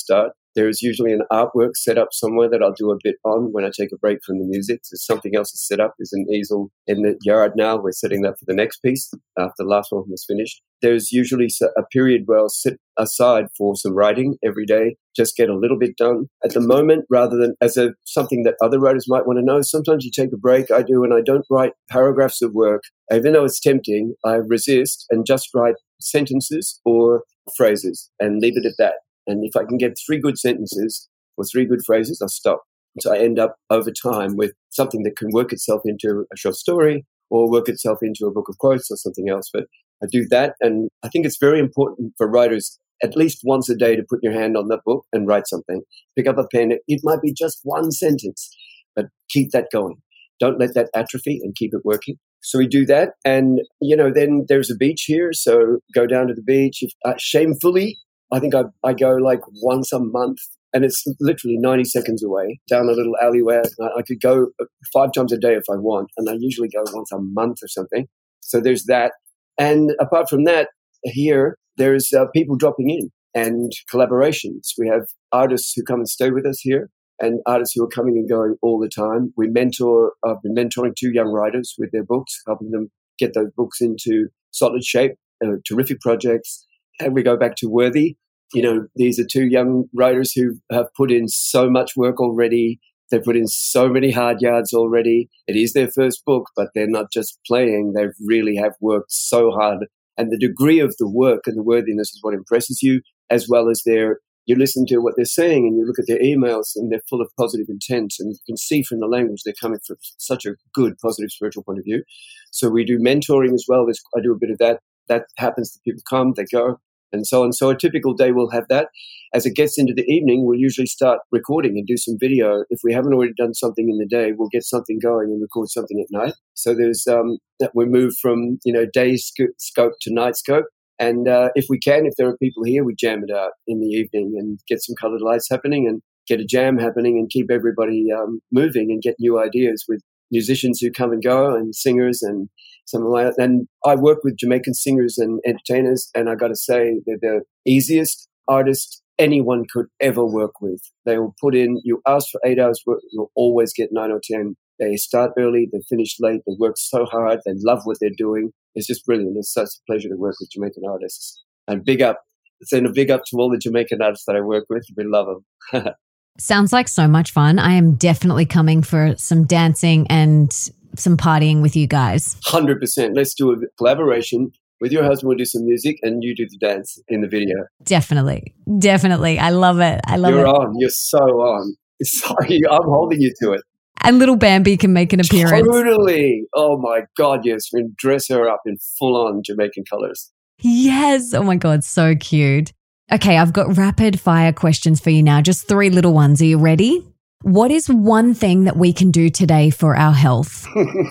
There's usually an artwork set up somewhere that I'll do a bit on when I take a break from the music. There's something else is set up. There's an easel in the yard now. We're setting that for the next piece after the last one was finished. There's usually a period where I'll sit aside for some writing every day, just get a little bit done. At the moment, rather than as a something that other writers might want to know, sometimes you take a break. I do, and I don't write paragraphs of work. Even though it's tempting, I resist and just write sentences or phrases and leave it at that. And if I can get three good sentences or three good phrases, I'll stop. So I end up over time with something that can work itself into a short story or work itself into a book of quotes or something else. But I do that. And I think it's very important for writers at least once a day to put your hand on that book and write something. Pick up a pen. It might be just one sentence, but keep that going. Don't let that atrophy and keep it working. So we do that. And, you know, then there's a beach here. So go down to the beach. If, uh, shamefully, I think I, I go like once a month, and it's literally ninety seconds away down a little alleyway. I, I could go five times a day if I want, and I usually go once a month or something. So there's that. And apart from that, here, there's uh, people dropping in and collaborations. We have artists who come and stay with us here and artists who are coming and going all the time. We mentor, I've been mentoring two young writers with their books, helping them get those books into solid shape, uh, terrific projects. And we go back to Worthy. You know, these are two young writers who have put in so much work already. They've put in so many hard yards already. It is their first book, but they're not just playing. They really have worked so hard. And the degree of the work and the worthiness is what impresses you, as well as their, you listen to what they're saying and you look at their emails and they're full of positive intent. And you can see from the language they're coming from such a good, positive spiritual point of view. So we do mentoring as well. There's, I do a bit of that. That happens to people come, they go. And so on. So a typical day will have that. As it gets into the evening, we'll usually start recording and do some video. If we haven't already done something in the day, we'll get something going and record something at night. So there's um, that we move from, you know, day sc- scope to night scope. And uh, if we can, if there are people here, we jam it out in the evening and get some colored lights happening and get a jam happening and keep everybody um, moving and get new ideas with musicians who come and go and singers and something like that. And I work with Jamaican singers and entertainers, and I got to say they're the easiest artists anyone could ever work with. They will put in, you ask for eight hours work, you'll always get nine or ten. They start early, they finish late, they work so hard, they love what they're doing. It's just brilliant. It's such a pleasure to work with Jamaican artists. And big up, send a big up to all the Jamaican artists that I work with. We love them. Sounds like so much fun. I am definitely coming for some dancing and some partying with you guys. one hundred percent. Let's do a collaboration. With your husband, we'll do some music and you do the dance in the video. Definitely. Definitely. I love it. I love You're it. You're on. You're so on. Sorry, I'm holding you to it. And little Bambi can make an appearance. Totally. Oh my God, yes. We can dress her up in full-on Jamaican colors. Yes. Oh my God, so cute. Okay, I've got rapid fire questions for you now. Just three little ones. Are you ready? What is one thing that we can do today for our health?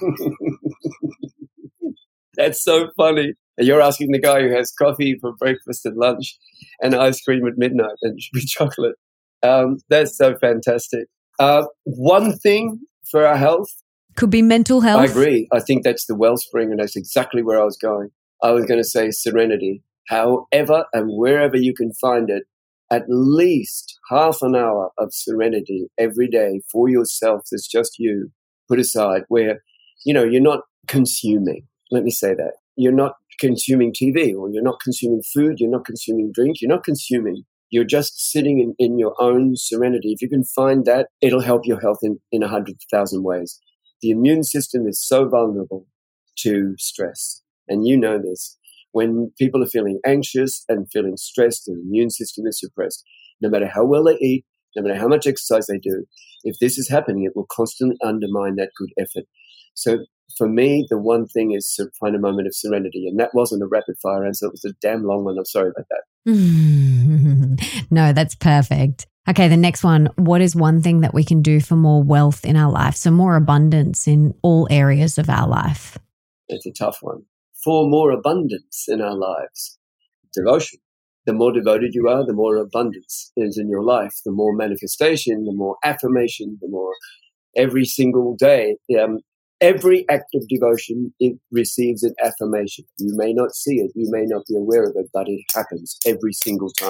That's so funny. You're asking the guy who has coffee for breakfast and lunch and ice cream at midnight and chocolate. Um, that's so fantastic. Uh, one thing for our health. Could be mental health. I agree. I think that's the wellspring, and that's exactly where I was going. I was going to say serenity. However and wherever you can find it, at least half an hour of serenity every day for yourself that's just you put aside, where, you know, you're not consuming. Let me say that. You're not consuming T V, or you're not consuming food, you're not consuming drink, you're not consuming. You're just sitting in, in your own serenity. If you can find that, it'll help your health in, in a hundred thousand ways. The immune system is so vulnerable to stress. And you know this. When people are feeling anxious and feeling stressed, the immune system is suppressed. No matter how well they eat, no matter how much exercise they do, if this is happening, it will constantly undermine that good effort. So for me, the one thing is to find a moment of serenity. And that wasn't a rapid fire answer. It was a damn long one. I'm sorry about that. No, that's perfect. Okay, the next one. What is one thing that we can do for more wealth in our life? So more abundance in all areas of our life. It's a tough one. For more abundance in our lives, devotion. The more devoted you are, the more abundance is in your life, the more manifestation, the more affirmation, the more every single day. Um, every act of devotion, it receives an affirmation. You may not see it, you may not be aware of it, but it happens every single time.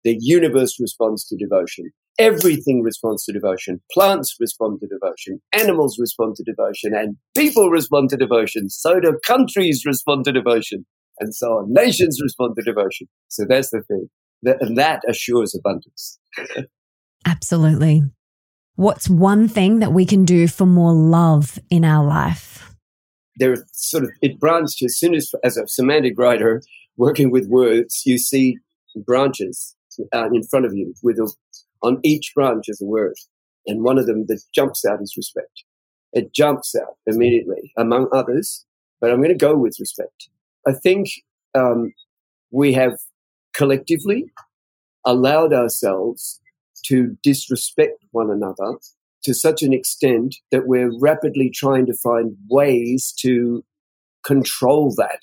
The universe responds to devotion. Everything responds to devotion. Plants respond to devotion. Animals respond to devotion. And people respond to devotion. So do countries respond to devotion. And so on. Nations respond to devotion. So that's the thing. That, and that assures abundance. Absolutely. What's one thing that we can do for more love in our life? There are sort of, it branched as soon as, as a semantic writer working with words, you see branches uh, in front of you with a, on each branch is a word. And one of them that jumps out is respect. It jumps out immediately, among others, but I'm going to go with respect. I think um, we have collectively allowed ourselves to disrespect one another to such an extent that we're rapidly trying to find ways to control that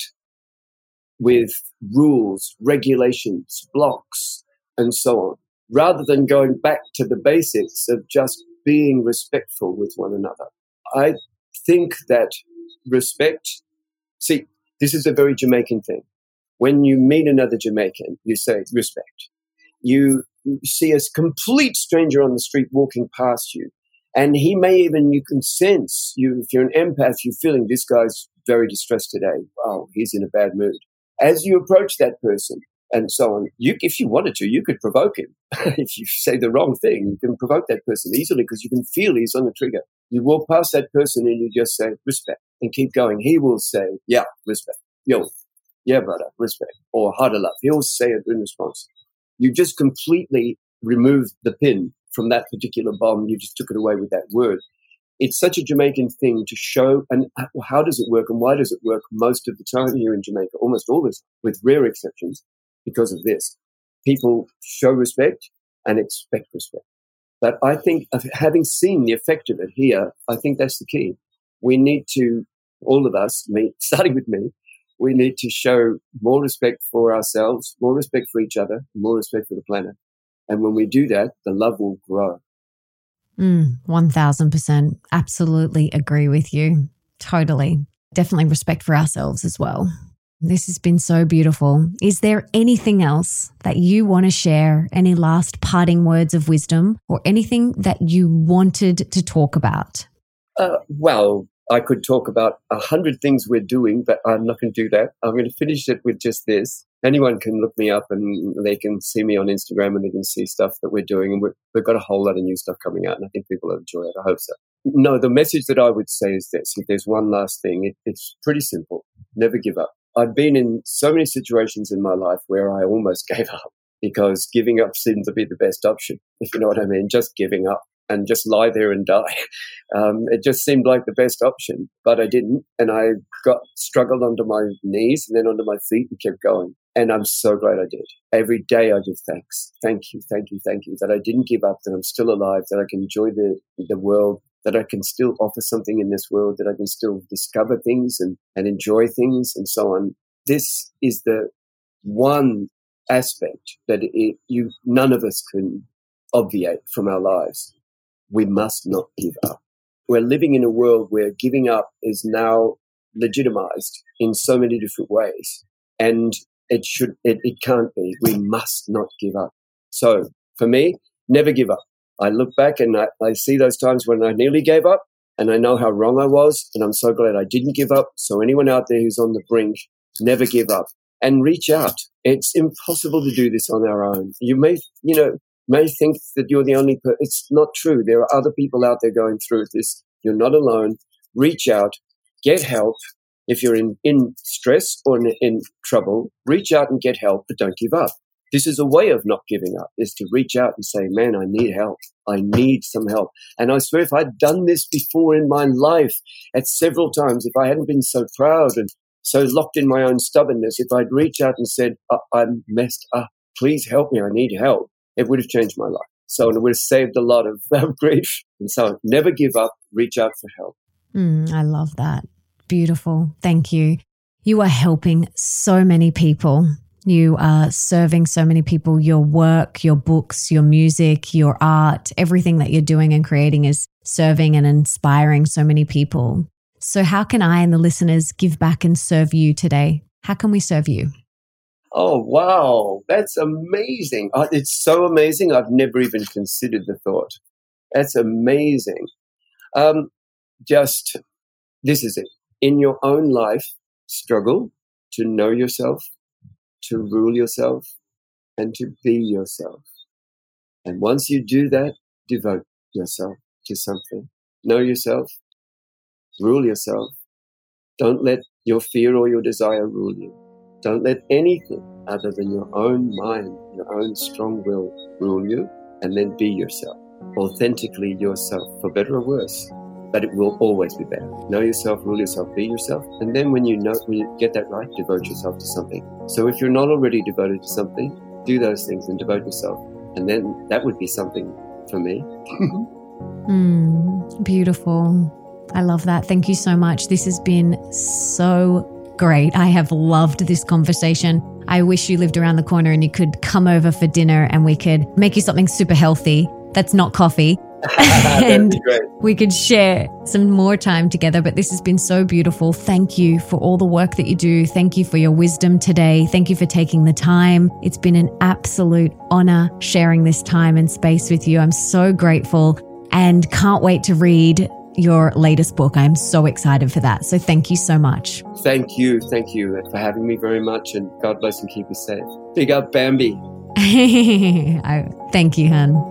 with rules, regulations, blocks, and so on, rather than going back to the basics of just being respectful with one another. I think that respect, see, this is a very Jamaican thing. When you meet another Jamaican, you say respect. You see a complete stranger on the street walking past you, and he may even, you can sense, you if you're an empath, you're feeling this guy's very distressed today. Oh, he's in a bad mood. As you approach that person and so on, you, if you wanted to, you could provoke him. If you say the wrong thing, you can provoke that person easily because you can feel he's on the trigger. You walk past that person and you just say, respect, and keep going. He will say, yeah, respect. Yo, yeah, brother, respect. Or harder love. He'll say it in response. You just completely removed the pin from that particular bomb. You just took it away with that word. It's such a Jamaican thing to show, and how does it work and why does it work most of the time here in Jamaica, almost always, with rare exceptions, because of this. People show respect and expect respect. But I think, having seen the effect of it here, I think that's the key. We need to, all of us, me, starting with me, we need to show more respect for ourselves, more respect for each other, more respect for the planet. And when we do that, the love will grow. Mm, one thousand percent. Absolutely agree with you. Totally. Definitely respect for ourselves as well. This has been so beautiful. Is there anything else that you want to share? Any last parting words of wisdom or anything that you wanted to talk about? Uh, well, I could talk about a hundred things we're doing, but I'm not going to do that. I'm going to finish it with just this. Anyone can look me up and they can see me on Instagram and they can see stuff that we're doing. And we're, we've got a whole lot of new stuff coming out and I think people will enjoy it. I hope so. No, the message that I would say is this. If there's one last thing, it, it's pretty simple. Never give up. I've been in so many situations in my life where I almost gave up because giving up seemed to be the best option, if you know what I mean, just giving up and just lie there and die. Um, it just seemed like the best option, but I didn't. And I got struggled onto my knees and then onto my feet and kept going. And I'm so glad I did. Every day I give thanks. Thank you, thank you, thank you that I didn't give up, that I'm still alive, that I can enjoy the, the world, that I can still offer something in this world, that I can still discover things and, and enjoy things and so on. This is the one aspect that it, you none of us can obviate from our lives. We must not give up. We're living in a world where giving up is now legitimized in so many different ways. And it should, it, it can't be. We must not give up. So for me, never give up. I look back and I, I see those times when I nearly gave up and I know how wrong I was. And I'm so glad I didn't give up. So anyone out there who's on the brink, never give up and reach out. It's impossible to do this on our own. You may, you know, may think that you're the only person. It's not true. There are other people out there going through this. You're not alone. Reach out, get help. If you're in, in stress or in, in trouble, reach out and get help, but don't give up. This is a way of not giving up, is to reach out and say, man, I need help. I need some help. And I swear if I'd done this before in my life at several times, if I hadn't been so proud and so locked in my own stubbornness, if I'd reached out and said, I'm messed up, please help me, I need help, it would have changed my life. So it would have saved a lot of um, grief. And so never give up, reach out for help. Mm, I love that. Beautiful. Thank you. You are helping so many people. You are serving so many people. Your work, your books, your music, your art, everything that you're doing and creating is serving and inspiring so many people. So how can I and the listeners give back and serve you today? How can we serve you? Oh, wow. That's amazing. Oh, it's so amazing. I've never even considered the thought. That's amazing. Um, just, this is it. In your own life, struggle to know yourself, to rule yourself, and to be yourself. And once you do that, devote yourself to something. Know yourself, rule yourself. Don't let your fear or your desire rule you. Don't let anything other than your own mind, your own strong will rule you, and then be yourself, authentically yourself, for better or worse. But it will always be better. Know yourself, rule yourself, be yourself, and then when you know, when you get that right, devote yourself to something. So if you're not already devoted to something, do those things and devote yourself, and then that would be something for me. mm, beautiful. I love that. Thank you so much. This has been so great. I have loved this conversation. I wish you lived around the corner and you could come over for dinner and we could make you something super healthy that's not coffee. And we could share some more time together. But this has been so beautiful. Thank you for all the work that you do. Thank you for your wisdom today. Thank you for taking the time. It's been an absolute honor sharing this time and space with you. I'm so grateful and can't wait to read your latest book. I'm so excited for that. So thank you so much. Thank you. Thank you for having me very much. And God bless and keep you safe. Big up, Bambi. I, thank you, hun.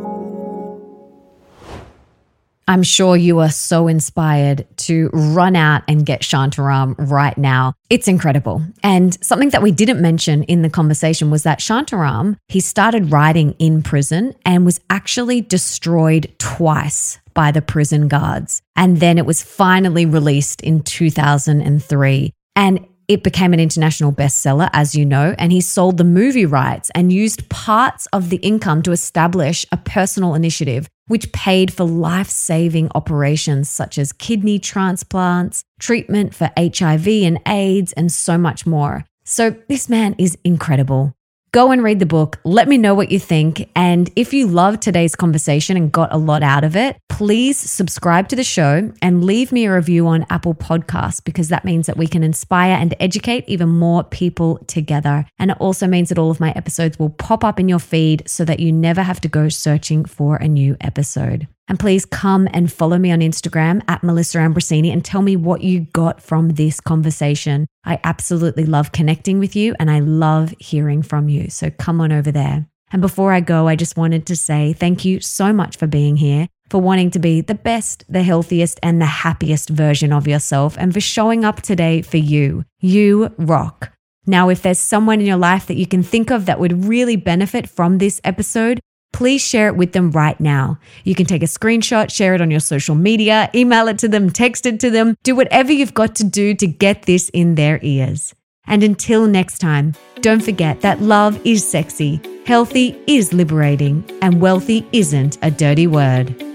I'm sure you are so inspired to run out and get Shantaram right now. It's incredible. And something that we didn't mention in the conversation was that Shantaram, he started writing in prison and was actually destroyed twice by the prison guards. And then it was finally released in two thousand three. And it became an international bestseller, as you know, and he sold the movie rights and used parts of the income to establish a personal initiative which paid for life-saving operations such as kidney transplants, treatment for H I V and AIDS, and so much more. So this man is incredible. Go and read the book. Let me know what you think. And if you loved today's conversation and got a lot out of it, please subscribe to the show and leave me a review on Apple Podcasts, because that means that we can inspire and educate even more people together. And it also means that all of my episodes will pop up in your feed so that you never have to go searching for a new episode. And please come and follow me on Instagram at Melissa Ambrosini and tell me what you got from this conversation. I absolutely love connecting with you and I love hearing from you. So come on over there. And before I go, I just wanted to say thank you so much for being here, for wanting to be the best, the healthiest, and the happiest version of yourself, and for showing up today for you. You rock. Now, if there's someone in your life that you can think of that would really benefit from this episode, please share it with them right now. You can take a screenshot, share it on your social media, email it to them, text it to them, do whatever you've got to do to get this in their ears. And until next time, don't forget that love is sexy, healthy is liberating, and wealthy isn't a dirty word.